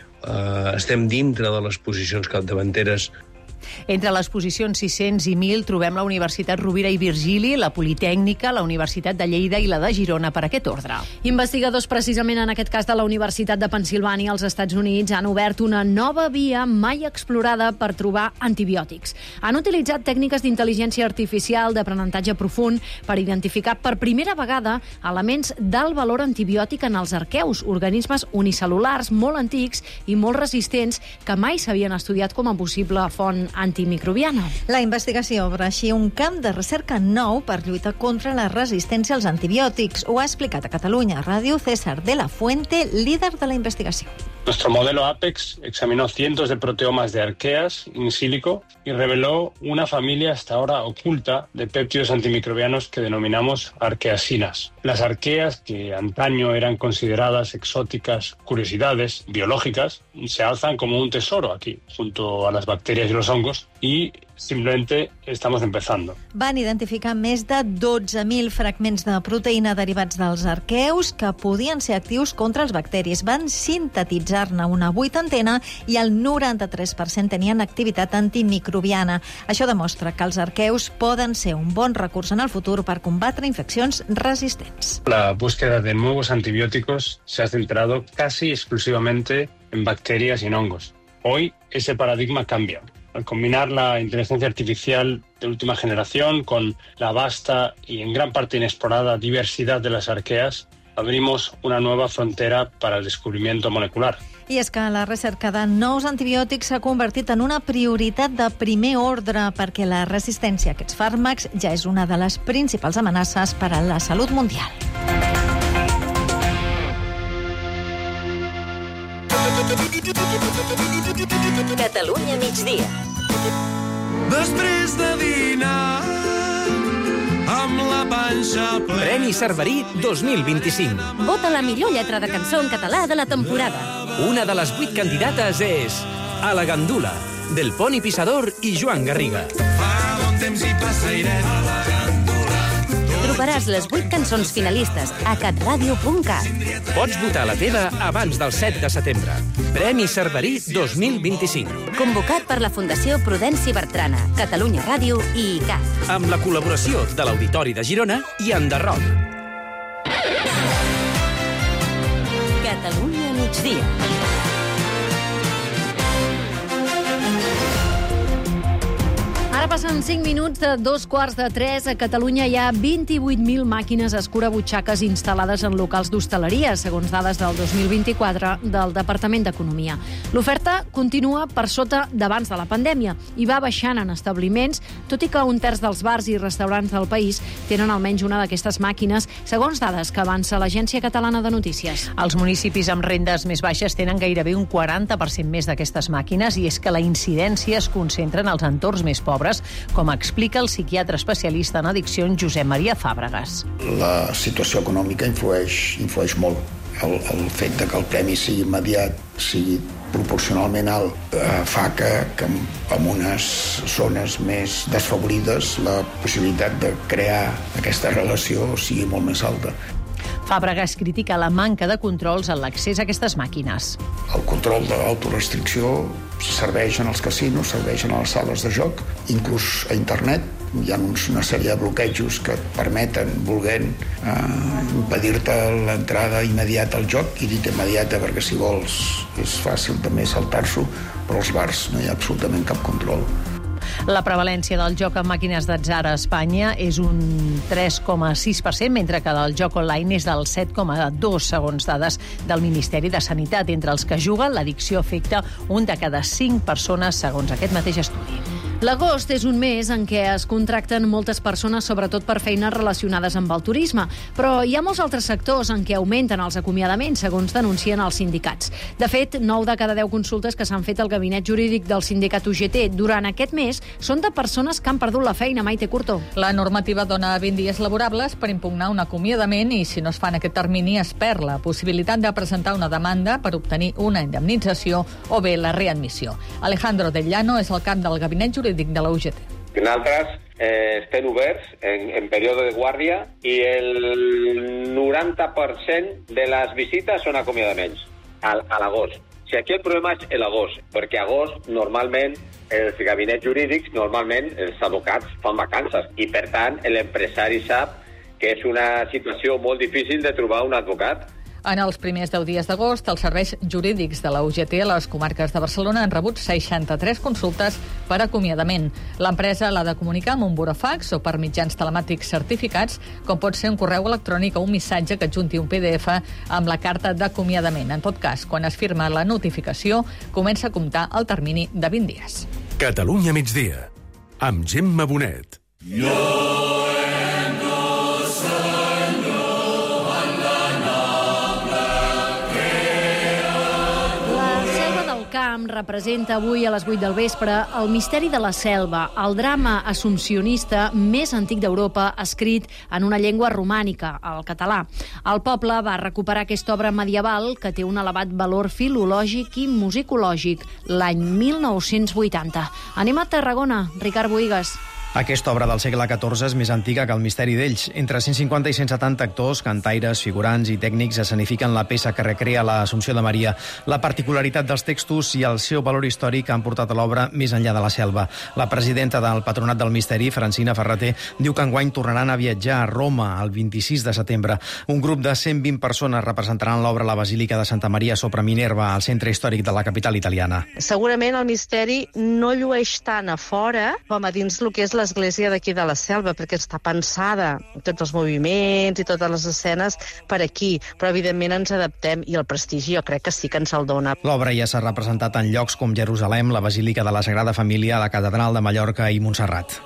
eh, estem dintre de les posicions capdavanteres. Entre les posicions sis-cents i mil trobem la Universitat Rovira i Virgili, la Politècnica, la Universitat de Lleida i la de Girona, per aquest ordre. Investigadors, precisament en aquest cas de la Universitat de Pennsilvània als Estats Units, han obert una nova via mai explorada per trobar antibiòtics. Han utilitzat tècniques d'intel·ligència artificial d'aprenentatge profund per identificar per primera vegada elements d'alt valor antibiòtic en els arqueus, organismes unicel·lulars molt antics i molt resistents que mai s'havien estudiat com a possible font antimicrobiana. La investigació obre així un camp de recerca nou per lluitar contra la resistència als antibiòtics. Ho ha explicat a Catalunya Ràdio César de la Fuente, líder de la investigació. Nuestro modelo APEX examinó cientos de proteomas de arqueas in silico y reveló una familia hasta ahora oculta de péptidos antimicrobianos que denominamos arqueasinas. Las arqueas, que antaño eran consideradas exóticas curiosidades biológicas, se alzan como un tesoro aquí, junto a las bacterias y los hongos, y simplemente estamos empezando. Van identificar més de dotze mil fragments de proteïna derivats dels arqueus que podien ser actius contra els bacteris. Van sintetitzar-ne una vuitantena i el noranta-tres per cent tenien activitat antimicrobiana. Això demostra que els arqueus poden ser un bon recurs en el futur per combatre infeccions resistents. La búsqueda de nuevos antibióticos se ha centrado casi exclusivamente en bacterias y en hongos. Hoy ese paradigma cambia. Al combinar la inteligencia artificial de última generación con la vasta y en gran parte inexplorada diversidad de las arqueas, abrimos una nueva frontera para el descubrimiento molecular. I és que la recerca de nous antibiòtics s'ha convertit en una prioritat de primer ordre perquè la resistència a aquests fàrmacs ja és una de les principals amenaces per a la salut mundial. Catalunya migdia. Després de dinar amb la panxa plena. Premi Cerverí dos mil vint-i-cinc. Vota la millor lletra de cançó en català de la temporada. Una de les vuit candidates és A la Gandula, del Poni Pissador i Joan Garriga. Fa bon temps i passairet a la Gandula. Trobaràs les vuit cançons finalistes a catradio punt cat. Pots votar la teva abans del set de setembre. Premi Cerverí dos mil vint-i-cinc. Convocat per la Fundació Prudenci Bertrana, Catalunya Ràdio i I C A T. Amb la col·laboració de l'Auditori de Girona i Enderroc. Catalunya migdia. Ara passen cinc minuts de dos quarts de tres. A Catalunya hi ha vint-i-vuit mil màquines escurabutxaques instal·lades en locals d'hostaleria, segons dades del dos mil vint-i-quatre del Departament d'Economia. L'oferta continua per sota d'abans de la pandèmia i va baixant en establiments, tot i que un terç dels bars i restaurants del país tenen almenys una d'aquestes màquines, segons dades que avança l'Agència Catalana de Notícies. Els municipis amb rendes més baixes tenen gairebé un quaranta per cent més d'aquestes màquines i és que la incidència es concentra en els entorns més pobres, com explica el psiquiatre especialista en addiccions Josep Maria Fàbregas. La situació econòmica influeix, influeix molt. El, el fet de que el premi sigui immediat, sigui proporcionalment alt, eh, fa que, que en unes zones més desfavorides la possibilitat de crear aquesta relació sigui molt més alta. Fàbregas critica la manca de controls en l'accés a aquestes màquines. El control de l'autorestricció serveix en els casinos, serveix en les sales de joc, inclús a internet. Hi ha uns, una sèrie de bloquejos que et permeten, volent, eh, impedir-te l'entrada immediata al joc, i dic immediata perquè si vols és fàcil també saltar-s'ho, però als bars no hi ha absolutament cap control. La prevalència del joc amb màquines d'atzar a Espanya és un tres coma sis per cent, mentre que del joc online és del set coma dos, segons dades del Ministeri de Sanitat. Entre els que juguen, l'addicció afecta un de cada cinc persones, segons aquest mateix estudi. L'agost és un mes en què es contracten moltes persones, sobretot per feines relacionades amb el turisme, però hi ha molts altres sectors en què augmenten els acomiadaments, segons denuncien els sindicats. De fet, nou de cada deu consultes que s'han fet al gabinet jurídic del sindicat U G T durant aquest mes són de persones que han perdut la feina. Maite Curto. La normativa dona vint dies laborables per impugnar un acomiadament i, si no es fa en aquest termini, es perd la possibilitat de presentar una demanda per obtenir una indemnització o bé la readmissió. Alejandro Del Llano és el cap del gabinet jurídic de la U G T. Nosaltres eh, estem oberts en, en període de guàrdia i el noranta per cent de les visites són acomiadaments a, a l'agost. Si aquí el problema és l'agost, perquè agost normalment els gabinets jurídics, normalment els advocats fan vacances i per tant l'empresari sap que és una situació molt difícil de trobar un advocat. En els primers deu dies d'agost, els serveis jurídics de la U G T a les comarques de Barcelona han rebut seixanta-tres consultes per acomiadament. L'empresa l'ha de comunicar amb un burofax o per mitjans telemàtics certificats, com pot ser un correu electrònic o un missatge que adjunti un P D F amb la carta d'acomiadament. En tot cas, quan es firma la notificació, comença a comptar el termini de vint dies. Catalunya migdia, amb Gemma Bonet. Camp representa avui a les vuit del vespre el misteri de la selva, el drama assumpcionista més antic d'Europa, escrit en una llengua romànica, el català. El poble va recuperar aquesta obra medieval que té un elevat valor filològic i musicològic l'any mil nou-cents vuitanta. Anem a Tarragona, Ricard Bohigas. Aquesta obra del segle catorze és més antiga que el misteri d'ells. Entre cent cinquanta i cent setanta actors, cantaires, figurants i tècnics escenifiquen la peça que recrea l'Assumpció de Maria. La particularitat dels textos i el seu valor històric han portat a l'obra més enllà de la selva. La presidenta del Patronat del Misteri, Francina Ferreter, diu que enguany tornaran a viatjar a Roma el vint-i-sis de setembre. Un grup de cent vint persones representaran l'obra a la Basílica de Santa Maria sopra Minerva, al centre històric de la capital italiana. Segurament el misteri no llueix tant a fora com a dins el que és l'església d'aquí de la Selva, perquè està pensada tots els moviments i totes les escenes per aquí, però evidentment ens adaptem i el prestigi jo crec que sí que ens el dona. L'obra ja s'ha representat en llocs com Jerusalem, la Basílica de la Sagrada Família, la Catedral de Mallorca i Montserrat.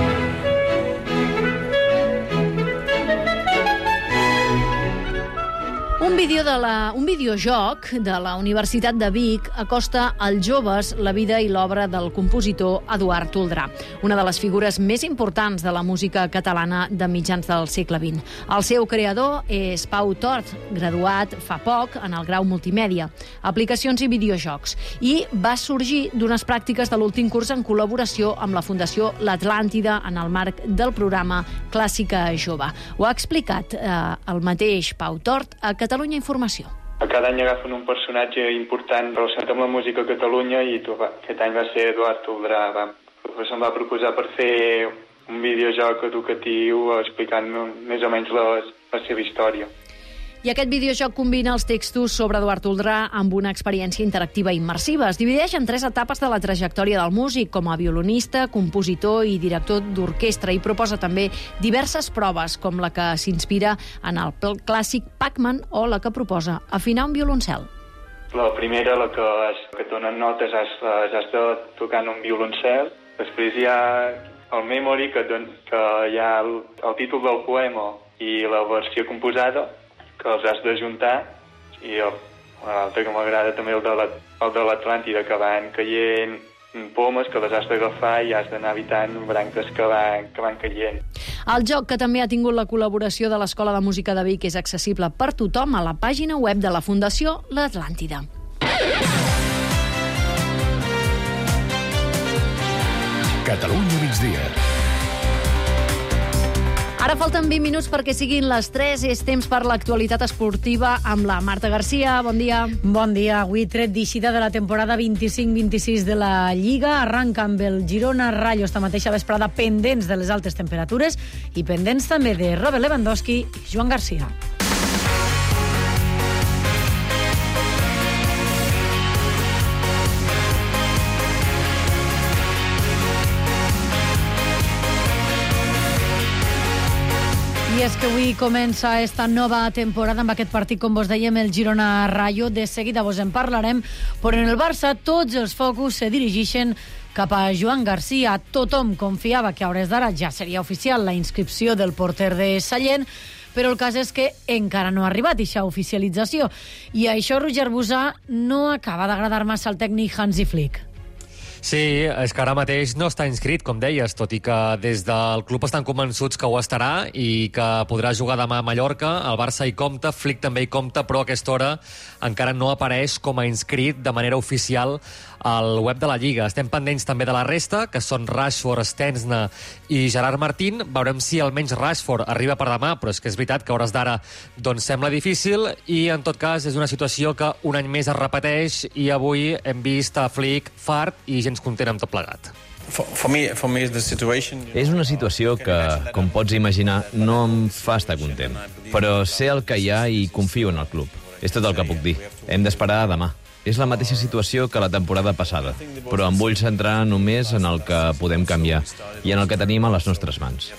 Un, vídeo de la, un videojoc de la Universitat de Vic acosta als joves la vida i l'obra del compositor Eduard Toldrà, una de les figures més importants de la música catalana de mitjans del segle vint. El seu creador és Pau Tort, graduat fa poc en el grau multimèdia, aplicacions i videojocs, i va sorgir d'unes pràctiques de l'últim curs en col·laboració amb la Fundació L'Atlàntida en el marc del programa Clàssica Jove. Ho ha explicat eh, el mateix Pau Tort a Catalunya Informació. Cada any agafen un personatge important relacionat amb la música a Catalunya i aquest any va ser Eduard Toldrà. Va, el professor em va proposar per fer un videojoc educatiu explicant més o menys la, la seva història. I aquest videojoc combina els textos sobre Eduard Toldrà amb una experiència interactiva immersiva. Es divideix en tres etapes de la trajectòria del músic, com a violonista, compositor i director d'orquestra, i proposa també diverses proves, com la que s'inspira en el clàssic Pac-Man o la que proposa afinar un violoncel. La primera, la que, és, que et donen notes, has, has de tocar en un violoncel. Després hi ha el memory, que, don, que hi ha el, el títol del poema i la versió composada, que els has d'ajuntar, i l'altre que m'agrada també el de l'Atlàntida, que van caient pomes que les has d'agafar i has d'anar evitant branques que van, que van caient. El joc, que també ha tingut la col·laboració de l'Escola de Música de Vic, és accessible per tothom a la pàgina web de la Fundació L'Atlàntida. Catalunya migdia. Ara falten vint minuts perquè siguin les tres. És temps per l'actualitat esportiva amb la Marta Garcia. Bon dia. Bon dia. Avui tret d'eixida de la temporada vint-i-cinc vint-i-sis de la Lliga. Arranca amb el Girona Rayo esta mateixa vesprada, pendents de les altes temperatures i pendents també de Robert Lewandowski i Joan Garcia. I és que avui comença esta nova temporada amb aquest partit, com vos dèiem, el Girona-Rayo. De seguida vos en parlarem, però en el Barça tots els focus se dirigeixen cap a Joan Garcia. Tothom confiava que a hores d'ara ja seria oficial la inscripció del porter de Sallent, però el cas és que encara no ha arribat aquesta oficialització. I això, Roger Busà, no acaba d'agradar massa al tècnic Hansi Flick. Sí, és que ara mateix no està inscrit, com deies, tot i que des del club estan convençuts que ho estarà i que podrà jugar demà a Mallorca. El Barça hi compta, Flick també hi compta, però a aquesta hora encara no apareix com a inscrit de manera oficial al web de la Lliga. Estem pendents també de la resta, que són Rashford, Stensna i Gerard Martín. Veurem si almenys Rashford arriba per demà, però és que és veritat que a hores d'ara doncs sembla difícil, i en tot cas és una situació que un any més es repeteix, i avui hem vist a Flick fart i gens content amb tot plegat. És una situació que, com pots imaginar, no em fa estar content. Però sé el que hi ha i confio en el club. És tot el que puc dir. Hem d'esperar a demà. És la mateixa situació que la temporada passada, però em vull centrar només en el que podem canviar i en el que tenim a les nostres mans.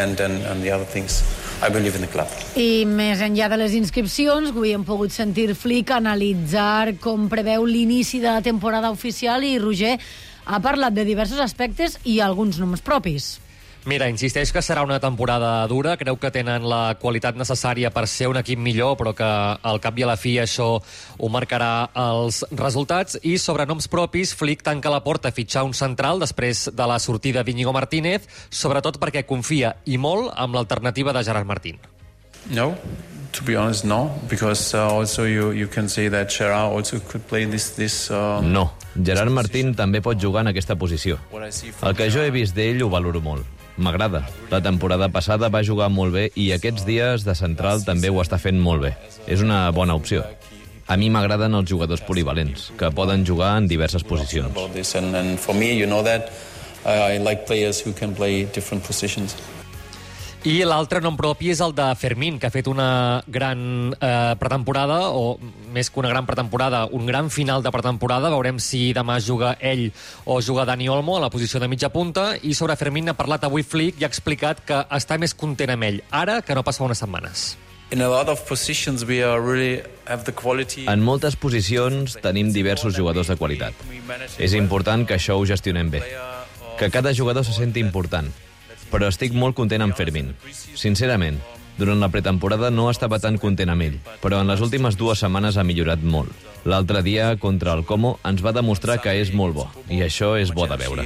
I més enllà de les inscripcions, avui hem pogut sentir Flick analitzar com preveu l'inici de la temporada oficial, i Roger ha parlat de diversos aspectes i alguns noms propis. Mira, insisteix que serà una temporada dura, creu que tenen la qualitat necessària per ser un equip millor, però que al cap i a la fi això ho marcarà els resultats. I sobre noms propis, Flick tanca la porta a fitxar un central després de la sortida d'Íñigo Martínez, sobretot perquè confia i molt amb l'alternativa de Gerard Martín. No, to be honest, no, because uh, also you, you can say that Gerard also could play this... this uh... No, Gerard Martín també pot jugar en aquesta posició. El que jo he vist d'ell ho valoro molt. m'agrada. La temporada passada va jugar molt bé i aquests dies de central també ho està fent molt bé. És una bona opció. A mi m'agraden els jugadors polivalents, que poden jugar en diverses posicions. And for me, you know that I like players who can play different positions. I l'altre nom propi és el de Fermín, que ha fet una gran eh, pretemporada, o més que una gran pretemporada, un gran final de pretemporada. Veurem si demà juga ell o juga Dani Olmo a la posició de mitja punta. I sobre Fermín ha parlat avui Flick i ha explicat que està més content amb ell ara que no passa unes setmanes. In a lot of positions we are really have the quality. En moltes posicions tenim diversos jugadors de qualitat. És important que això ho gestionem bé. Que cada jugador se senti important. Però estic molt content amb Fermín. Sincerament, durant la pretemporada no estava tan content amb ell, però en les últimes dues setmanes ha millorat molt. L'altre dia, contra el Como, ens va demostrar que és molt bo, i això és bo de veure.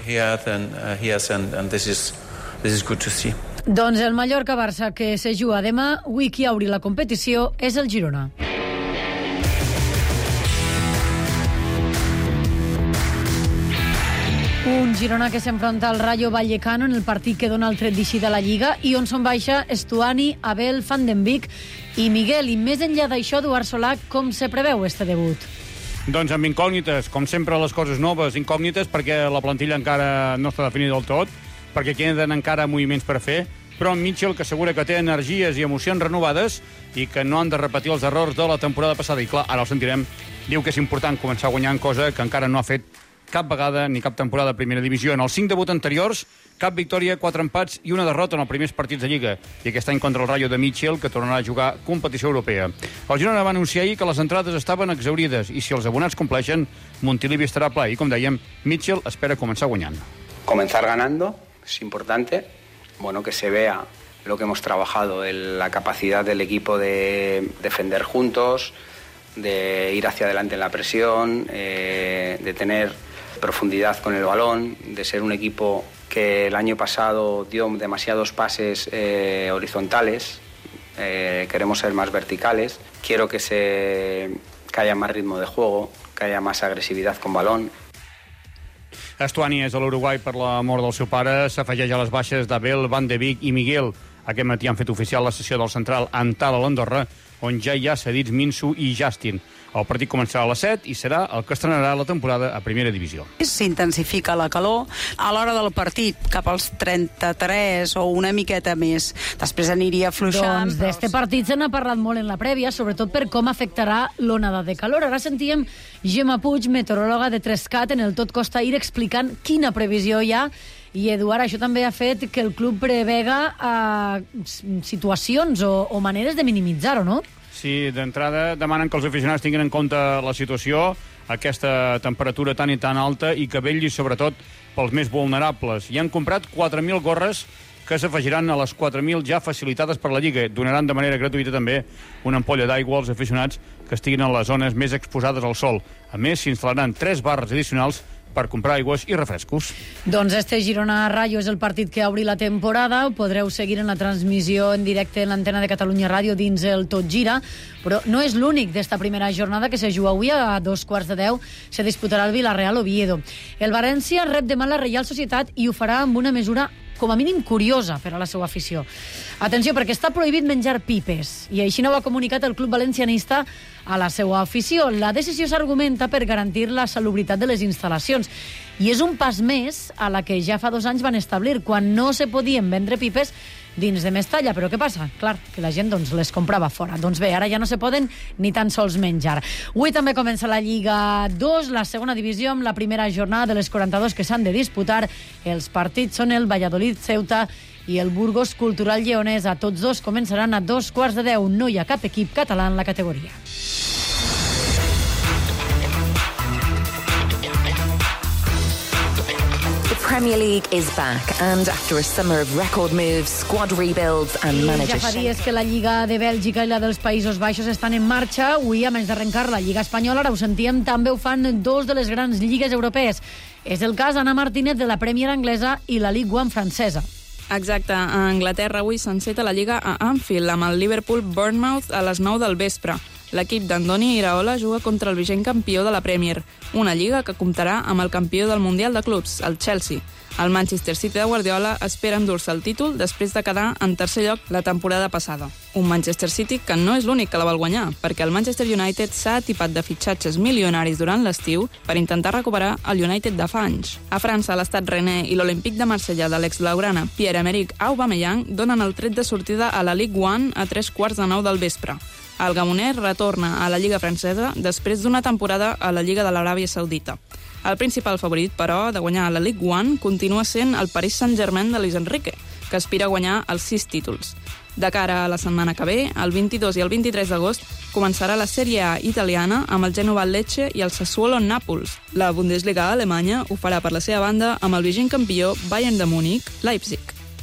Doncs el Mallorca-Barça, que se juga demà, avui qui obri la competició és el Girona. Un Girona que s'enfronta al Rayo Vallecano en el partit que dona el tret d'eixida a la Lliga i on són baixa Estuani, Abel, Van den Beek i Miguel. I més enllà d'això, Eduard Solà, com se preveu este debut? Doncs amb incògnites, com sempre les coses noves, incògnites perquè la plantilla encara no està definida del tot, perquè queden encara moviments per fer, però en Mitchell, que assegura que té energies i emocions renovades i que no han de repetir els errors de la temporada passada. I clar, ara el sentirem, diu que és important començar guanyant, cosa que encara no ha fet cap vegada ni cap temporada a primera divisió. En els cinc debuts anteriors, cap victòria, quatre empats i una derrota en els primers partits de Lliga. I aquest any contra el Rayo de Mitchell, que tornarà a jugar competició europea. El Girona va anunciar ahir que les entrades estaven exaurides i si els abonats compleixen, Montilivi estarà ple. I com dèiem, Mitchell espera començar guanyant. Comenzar ganando es importante. Bueno, que se vea lo que hemos trabajado, el, la capacidad del equipo de defender juntos, de ir hacia adelante en la presión, eh, de tener profundidad con el balón, de ser un equipo que el año pasado dio demasiados pases eh, horizontales, eh, queremos ser más verticales, quiero que, se, que haya más ritmo de juego, que haya más agresividad con balón. Estuani és a l'Uruguai per la mort del seu pare, s'afegeix a les baixes d'Abel, Van de Beek i Miguel. Aquest matí han fet oficial la sessió del central Antal a l'Andorra, on ja hi ha cedits Minsu i Justin. El partit començarà a les set i serà el que estrenarà la temporada a primera divisió. S'intensifica la calor a l'hora del partit, cap als trenta-tres o una miqueta més. Després aniria afluixant. Doncs d'este partit se n'ha parlat molt en la prèvia, sobretot per com afectarà l'onada de calor. Ara sentíem Gemma Puig, meteoròloga de Trescat, en el Tot Costa Aire, explicant quina previsió hi ha. I, Eduard, això també ha fet que el club prevega eh, situacions o, o maneres de minimitzar-ho, no? Sí, d'entrada demanen que els aficionats tinguin en compte la situació, aquesta temperatura tan i tan alta, i que vetlli sobretot pels més vulnerables. I han comprat quatre mil gorres que s'afegiran a les quatre mil ja facilitades per la Lliga. Donaran de manera gratuïta també una ampolla d'aigua als aficionats que estiguin a les zones més exposades al sol. A més, s'instal·laran tres barres addicionals per comprar aigües i refrescos. Doncs este Girona-Rayo és el partit que obri la temporada. Ho podreu seguir en la transmissió en directe en l'antena de Catalunya Ràdio dins el Tot Gira, però no és l'únic d'esta primera jornada que se juga avui a dos quarts de deu. Se disputarà el Villarreal-Oviedo. El València rep demà la Reial Societat i ho farà amb una mesura com a mínim curiosa per a la seva afició. Atenció, perquè està prohibit menjar pipes, i així no ho ha comunicat el club valencianista a la seva afició. La decisió s'argumenta per garantir la salubritat de les instal·lacions, i és un pas més a la que ja fa dos anys van establir, quan no se podien vendre pipes dins de Mestalla. Però què passa? Clar, que la gent doncs, les comprava fora. Doncs bé, ara ja no se poden ni tan sols menjar. Avui també comença la Lliga dos, la segona divisió, amb la primera jornada de les quaranta-dos que s'han de disputar. Els partits són el Valladolid-Ceuta i el Burgos Cultural Lleonès. A tots dos començaran a dos quarts de deu. No hi ha cap equip català en la categoria. Premier League is back, and after a summer of record moves, squad rebuilds and manager... Ja fa dies que la Lliga de Bèlgica i la dels Països Baixos estan en marxa. Avui, a més d'arrencar la Lliga Espanyola, ara ho sentíem, també ho fan dos de les grans lligues europees. És el cas d'Anna Martínez de la Premier anglesa i la Ligue un francesa. Exacte. A Anglaterra avui s'enceta la Lliga a Anfield, amb el Liverpool-Bournemouth a les nou del vespre. L'equip d'Andoni Iraola juga contra el vigent campió de la Premier, una lliga que comptarà amb el campió del Mundial de Clubs, el Chelsea. El Manchester City de Guardiola espera endur-se el títol després de quedar en tercer lloc la temporada passada. Un Manchester City que no és l'únic que la vol guanyar, perquè el Manchester United s'ha atipat de fitxatges milionaris durant l'estiu per intentar recuperar el United de fa anys. A França, l'Estat Rennais i l'Olympique de Marsella de l'ex-blaugrana Pierre-Emerick Aubameyang donen el tret de sortida a la Ligue un a tres quarts de nou del vespre. El gamonès retorna a la Lliga francesa després d'una temporada a la Lliga de l'Aràbia Saudita. El principal favorit, però, de guanyar la Ligue un continua sent el Paris Saint-Germain de Luis Enrique, que aspira a guanyar els sis títols. De cara a la setmana que ve, el vint-i-dos i el vint-i-tres d'agost, començarà la Sèrie A italiana amb el Genova Lecce i el Sassuolo Nàpols. La Bundesliga alemanya ho farà per la seva banda amb el vigent campió Bayern de Múnich, Leipzig.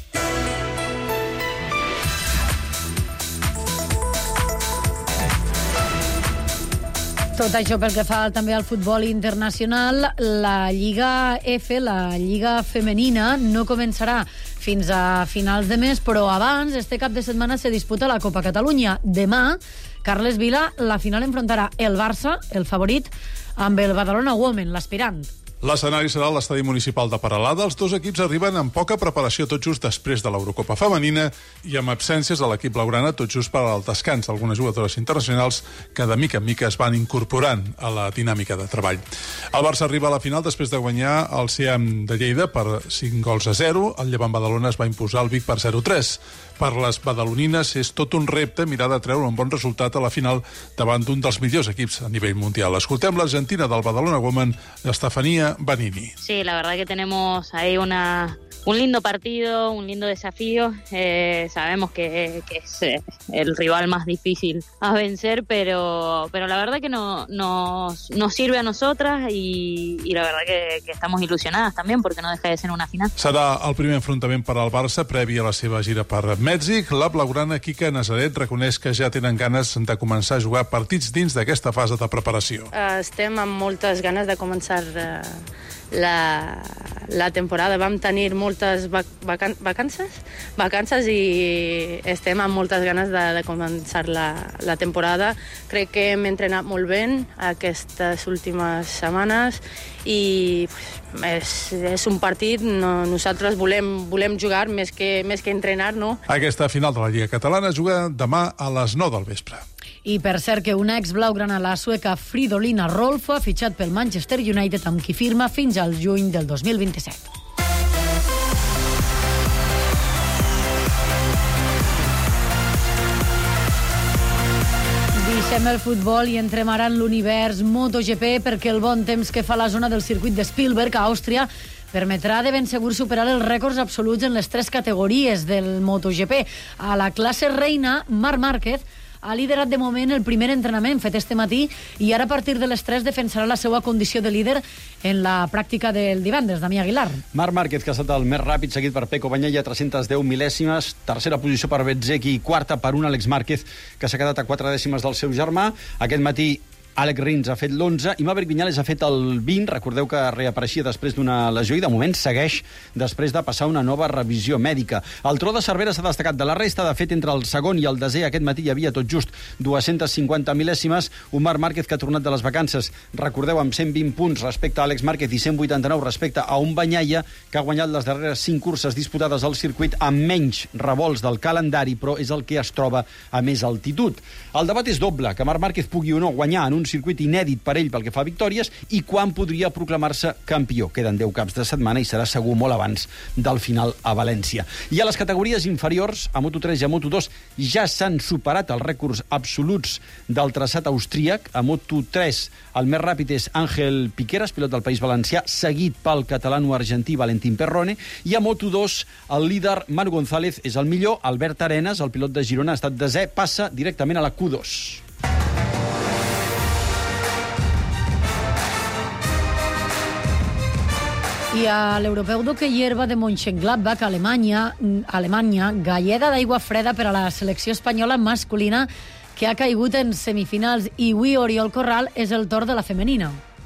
Tot això pel que fa també al futbol internacional. La Lliga F, la Lliga femenina, no començarà fins a finals de mes, però abans, este cap de setmana, se disputa la Copa Catalunya. Demà, Carles Vila, la final enfrontarà el Barça, el favorit, amb el Badalona Women, l'aspirant. L'escenari serà l'estadi municipal de Peralada. Els dos equips arriben amb poca preparació tot just després de l'Eurocopa femenina i amb absències de l'equip blaugrana tot just per al descans d'algunes jugadores internacionals que de mica en mica es van incorporant a la dinàmica de treball. El Barça arriba a la final després de guanyar el C E A M de Lleida per cinc gols a zero. El Llevant Badalona es va imposar al Vic per zero a tres. Per les badalonines és tot un repte mirar de treure un bon resultat a la final davant d'un dels millors equips a nivell mundial. Escoltem l'argentina del Badalona Women, Estefanía Banini. Sí, la verdad que tenemos ahí una, un lindo partido, un lindo desafío. Eh, sabemos que, que es eh, el rival más difícil a vencer, pero, pero la verdad que no, nos, nos sirve a nosotras y, y la verdad que, que estamos ilusionadas también porque no deja de ser una final. Serà el primer enfrontament per al Barça previ a la seva gira per Mèxic. La blaugrana Quica Nazaret reconeix que ja tenen ganes de començar a jugar partits dins d'aquesta fase de preparació. Uh, estem amb moltes ganes de començar uh, la, la temporada. Vam tenir moltes vac vacan vacances, vacances i estem amb moltes ganes de, de començar la, la temporada. Crec que hem entrenat molt bé aquestes últimes setmanes i és, és un partit, no, nosaltres volem, volem jugar més que, més que entrenar, no? Aquesta final de la Lliga Catalana juga demà a les nou del vespre. I per cert que una ex-blaugrana, la sueca Fridolina Rolfo, ha fitxat pel Manchester United amb qui firma fins al juny del dos mil vint-i-set. Deixem el futbol i entrem ara en l'univers MotoGP perquè el bon temps que fa la zona del circuit de Spielberg a Àustria permetrà de ben segur superar els rècords absoluts en les tres categories del MotoGP. A la classe reina, Marc Márquez ha liderat de moment el primer entrenament fet este matí i ara a partir de les tres defensarà la seva condició de líder en la pràctica del divendres. Damià Aguilar. Marc Márquez, que ha estat el més ràpid, seguit per Pecco Bagnaia, tres-centes deu mil·lèsimes, tercera posició per Bezzecchi i quarta per un Àlex Márquez, que s'ha quedat a quatre dècimes del seu germà. Aquest matí Àlex Rins ha fet l'onze i Maverick Viñales ha fet el vint. Recordeu que reapareixia després d'una lesió i de moment segueix després de passar una nova revisió mèdica. El tro de Cervera s'ha destacat de la resta. De fet, entre el segon i el desè aquest matí hi havia tot just dues-centes cinquanta mil·lèsimes. Un Marc Márquez que ha tornat de les vacances, recordeu, amb cent vint punts respecte a Àlex Márquez i cent vuitanta-nou respecte a un Bagnaia que ha guanyat les darreres cinc curses disputades al circuit amb menys revolts del calendari, però és el que es troba a més altitud. El debat és doble, que Marc Márquez pugui o no guanyar en un circuit inèdit per ell pel que fa a victòries i quan podria proclamar-se campió. Queden deu caps de setmana i serà segur molt abans del final a València. I a les categories inferiors, a Moto tres i a Moto dos, ja s'han superat els rècords absoluts del traçat austríac. A Moto tres el més ràpid és Àngel Piqueras, pilot del País Valencià, seguit pel catalano-argentí Valentín Perrone, i a Moto dos el líder Manu González és el millor. Albert Arenas, el pilot de Girona, ha estat desè, passa directament a la Q dos. I a l'europeu d'hoquei herba de Mönchengladbach, Alemanya, Alemanya, galleda d'aigua freda per a la selecció espanyola masculina que ha caigut en semifinals, i avui Oriol Corral és el torn de la femenina.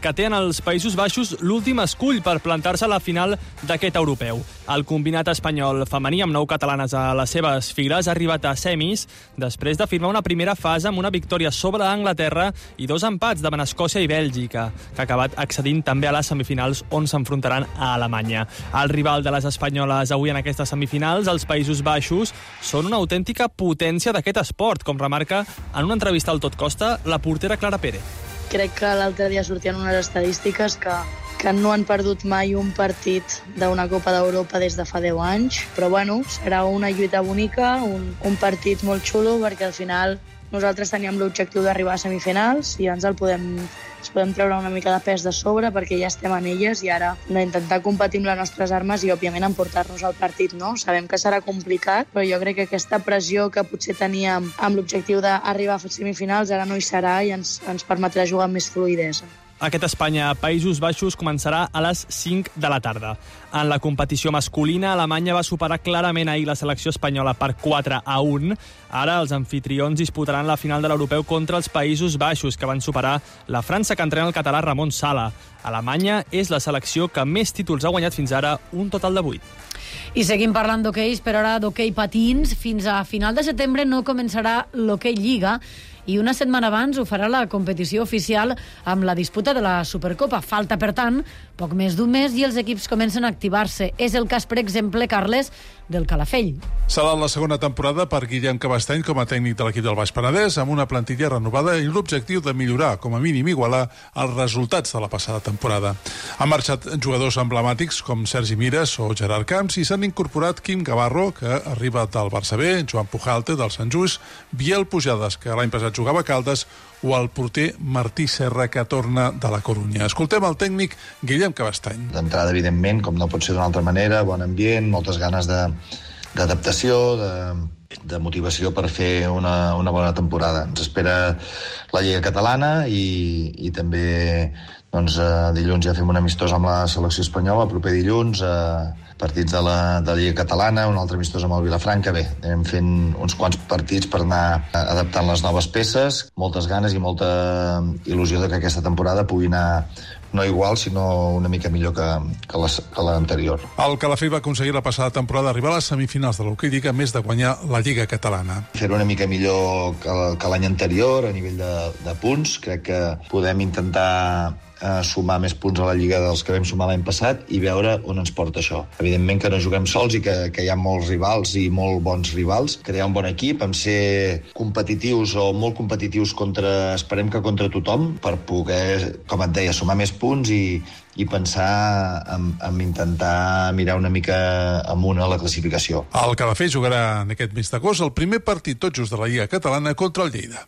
que té en els Països Baixos l'últim escull per plantar-se a la final d'aquest europeu. El combinat espanyol femení, amb nou catalanes a les seves files, ha arribat a semis després de firmar una primera fase amb una victòria sobre Anglaterra i dos empats davant Escòcia i Bèlgica, que ha acabat accedint també a les semifinals on s'enfrontaran a Alemanya. El rival de les espanyoles avui en aquestes semifinals, els Països Baixos, són una autèntica potència d'aquest esport, com remarca en una entrevista al Tot Costa la portera Clara Pérez. Crec que l'altre dia sortien unes estadístiques que, que no han perdut mai un partit d'una Copa d'Europa des de fa deu anys, però bueno, serà una lluita bonica, un, un partit molt xulo, perquè al final nosaltres teníem l'objectiu d'arribar a semifinals i ens el podem, ens podem treure una mica de pes de sobre perquè ja estem en elles i ara hem d'intentar competir amb les nostres armes i, òbviament, emportar-nos al partit, no? Sabem que serà complicat, però jo crec que aquesta pressió que potser teníem amb l'objectiu d'arribar a semifinals ara no hi serà i ens, ens permetrà jugar amb més fluïdesa. Aquest Espanya-Països Baixos començarà a les cinc de la tarda. En la competició masculina, Alemanya va superar clarament ahir la selecció espanyola per quatre a un. Ara els anfitrions disputaran la final de l'Europeu contra els Països Baixos, que van superar la França, que entrena el català Ramon Sala. Alemanya és la selecció que més títols ha guanyat fins ara, un total de vuit. I seguim parlant d'hoqueis, però ara d'hoquei patins. Fins a final de setembre no començarà l'hoquei Lliga, i una setmana abans ho farà la competició oficial amb la disputa de la Supercopa. Falta, per tant, poc més d'un mes i els equips comencen a activar-se. És el cas, per exemple, Carles, del Calafell. Serà la segona temporada per Guillem Cabestany com a tècnic de l'equip del Baix Penedès, amb una plantilla renovada i l'objectiu de millorar, com a mínim igualar, els resultats de la passada temporada. Han marxat jugadors emblemàtics com Sergi Mires o Gerard Camps i s'han incorporat Quim Gavarro, que arriba del Barça B, Joan Pujalte, del Sant Just, Biel Pujades, que l'any passat jugava a Caldes, o el porter Martí Serra, que torna de la Corunya. Escoltem el tècnic Guillem Cabestany. D'entrada, evidentment, com no pot ser d'una altra manera, bon ambient, moltes ganes de, d'adaptació, de, de motivació per fer una, una bona temporada. Ens espera la Lliga Catalana i, i també doncs, eh, dilluns ja fem un amistós amb la selecció espanyola, el proper dilluns, eh, partits de la, de la Lliga Catalana, un altre amistós amb el Vilafranca. Bé, anem fent uns quants partits per anar adaptant les noves peces, moltes ganes i molta il·lusió de que aquesta temporada pugui anar no igual, sinó una mica millor que, que l'anterior. El Calafell va aconseguir la passada temporada arribar a les semifinals de l'Hockey Lliga, a més de guanyar la Lliga Catalana. Fer-ho una mica millor que, que l'any anterior, a nivell de, de punts. Crec que podem intentar eh, sumar més punts a la Lliga dels que vam sumar l'any passat i veure on ens porta això. Evidentment que no juguem sols i que, que hi ha molts rivals i molt bons rivals. Crear un bon equip, amb ser competitius o molt competitius contra, esperem que contra tothom, per poder, com et deia, sumar més punts i, i pensar en, en intentar mirar una mica amunt a la classificació. El Calafell jugarà en aquest mes d'agost el primer partit tot just de la Lliga Catalana contra el Lleida.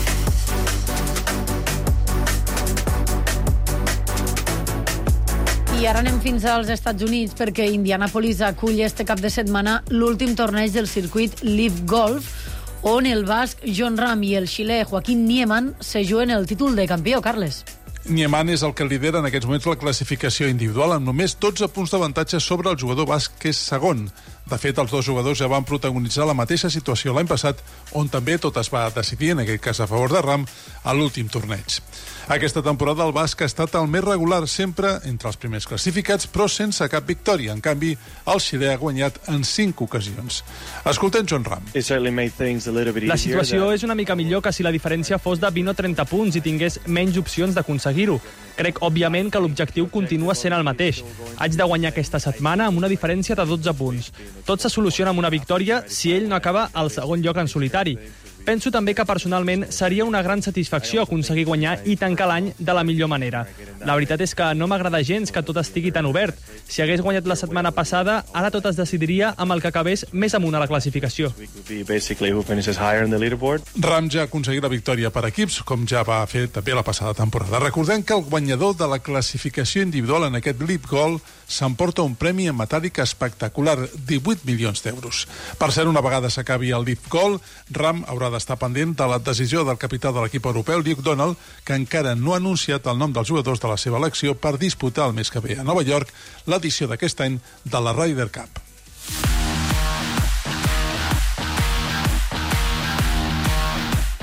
I ara anem fins als Estats Units perquè Indianapolis acull este cap de setmana l'últim torneig del circuit Live Golf, on el basc Jon Rahm i el xilè Joaquín Niemann se juguen el títol de campió, Carles. Niemann és el que lidera en aquests moments la classificació individual amb només dotze punts d'avantatge sobre el jugador basc, que és segon. De fet, els dos jugadors ja van protagonitzar la mateixa situació l'any passat, on també tot es va decidir, en aquest cas a favor de Rahm, a l'últim torneig. Aquesta temporada el basc ha estat el més regular, sempre entre els primers classificats, però sense cap victòria. En canvi, el xilè ha guanyat en cinc ocasions. Escoltem Jon Rahm. La situació és una mica millor que si la diferència fos de vint o trenta punts i tingués menys opcions d'aconseguir-ho. Crec, òbviament, que l'objectiu continua sent el mateix. Haig de guanyar aquesta setmana amb una diferència de dotze punts. Tot se soluciona amb una victòria si ell no acaba al segon lloc en solitari. Penso també que personalment seria una gran satisfacció aconseguir guanyar i tancar l'any de la millor manera. La veritat és que no m'agrada gens que tot estigui tan obert. Si hagués guanyat la setmana passada, ara tot es decidiria amb el que acabés més amunt a la classificació. Rahm ja ha aconseguit la victòria per equips, com ja va fer també la passada temporada. Recordem que el guanyador de la classificació individual en aquest Live Golf s'emporta un premi en metàl·lic espectacular, divuit milions d'euros. Per cert, una vegada s'acabi el Live Golf, Rahm haurà d'estar pendent de la decisió del capità de l'equip europeu, Luke Donald, que encara no ha anunciat el nom dels jugadors de la seva elecció per disputar el mes que ve a Nova York l'edició d'aquest any de la Ryder Cup.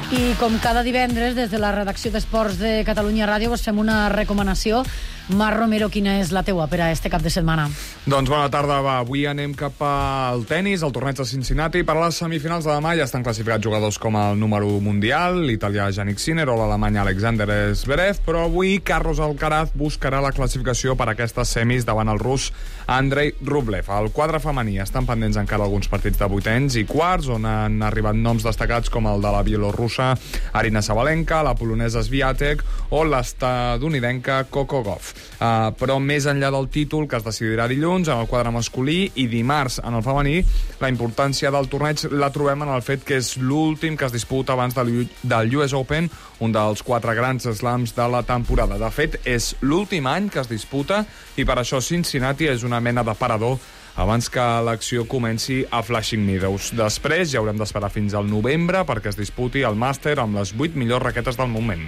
I com cada divendres, des de la redacció d'Esports de Catalunya Ràdio, us fem una recomanació. Marc Romero, quina és la teua per a este cap de setmana? Doncs bona tarda, va. Avui anem cap al tennis, al torneig de Cincinnati. Per a les semifinals de demà ja estan classificats jugadors com el número mundial, l'italià Jannik Sinner o l'alemany Alexander Zverev, però avui Carlos Alcaraz buscarà la classificació per a aquestes semis davant el rus Andrei Rublev. Al quadre femení estan pendents encara alguns partits de vuitens i quarts, on han arribat noms destacats com el de la bielorussa Arina Sabalenka, la polonesa Swiatek o l'estadounidenca Coco Gauff. Uh, però més enllà del títol, que es decidirà dilluns en el quadre masculí i dimarts en el femení, la importància del torneig la trobem en el fet que és l'últim que es disputa abans del, del U S Open, un dels quatre grans slams de la temporada. De fet, és l'últim any que es disputa i per això Cincinnati és una mena de parador abans que l'acció comenci a Flushing Meadows. Després ja haurem d'esperar fins al novembre perquè es disputi el màster amb les vuit millors raquetes del moment.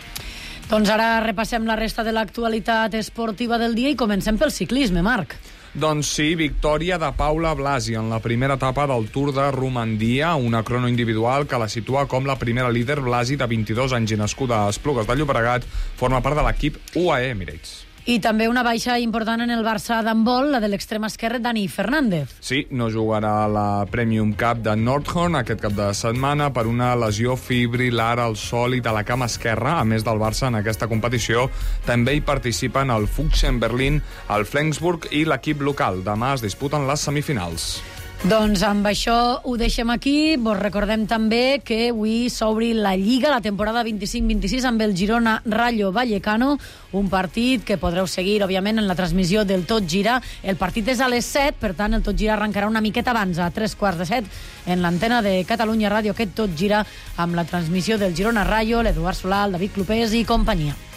Doncs ara repassem la resta de l'actualitat esportiva del dia i comencem pel ciclisme, Marc. Doncs sí, victòria de Paula Blasi en la primera etapa del Tour de Romandia, una crono individual que la situa com la primera líder. Blasi, de vint-i-dos anys i nascuda a Esplugues de Llobregat, forma part de l'equip U A E Emirates. I també una baixa important en el Barça d'handbol, la de l'extrem esquerre Dani Fernández. Sí, no jugarà a la Premium Cup de Nordhorn aquest cap de setmana per una lesió fibrilar al sòlid a la cama esquerra. A més del Barça, en aquesta competició també hi participen el Fuchsen Berlin, el Flensburg i l'equip local. Demà es disputen les semifinals. Doncs amb això ho deixem aquí. Vos recordem també que avui s'obri la Lliga, la temporada vint-i-cinc vint-i-sis, amb el Girona Rayo Vallecano, un partit que podreu seguir, òbviament, en la transmissió del Tot Gira. El partit és a les set, per tant, el Tot Gira arrencarà una miqueta abans, a tres quarts de set, en l'antena de Catalunya Ràdio, aquest Tot Gira amb la transmissió del Girona Rayo, l'Eduard Solà, el David Clopés i companyia.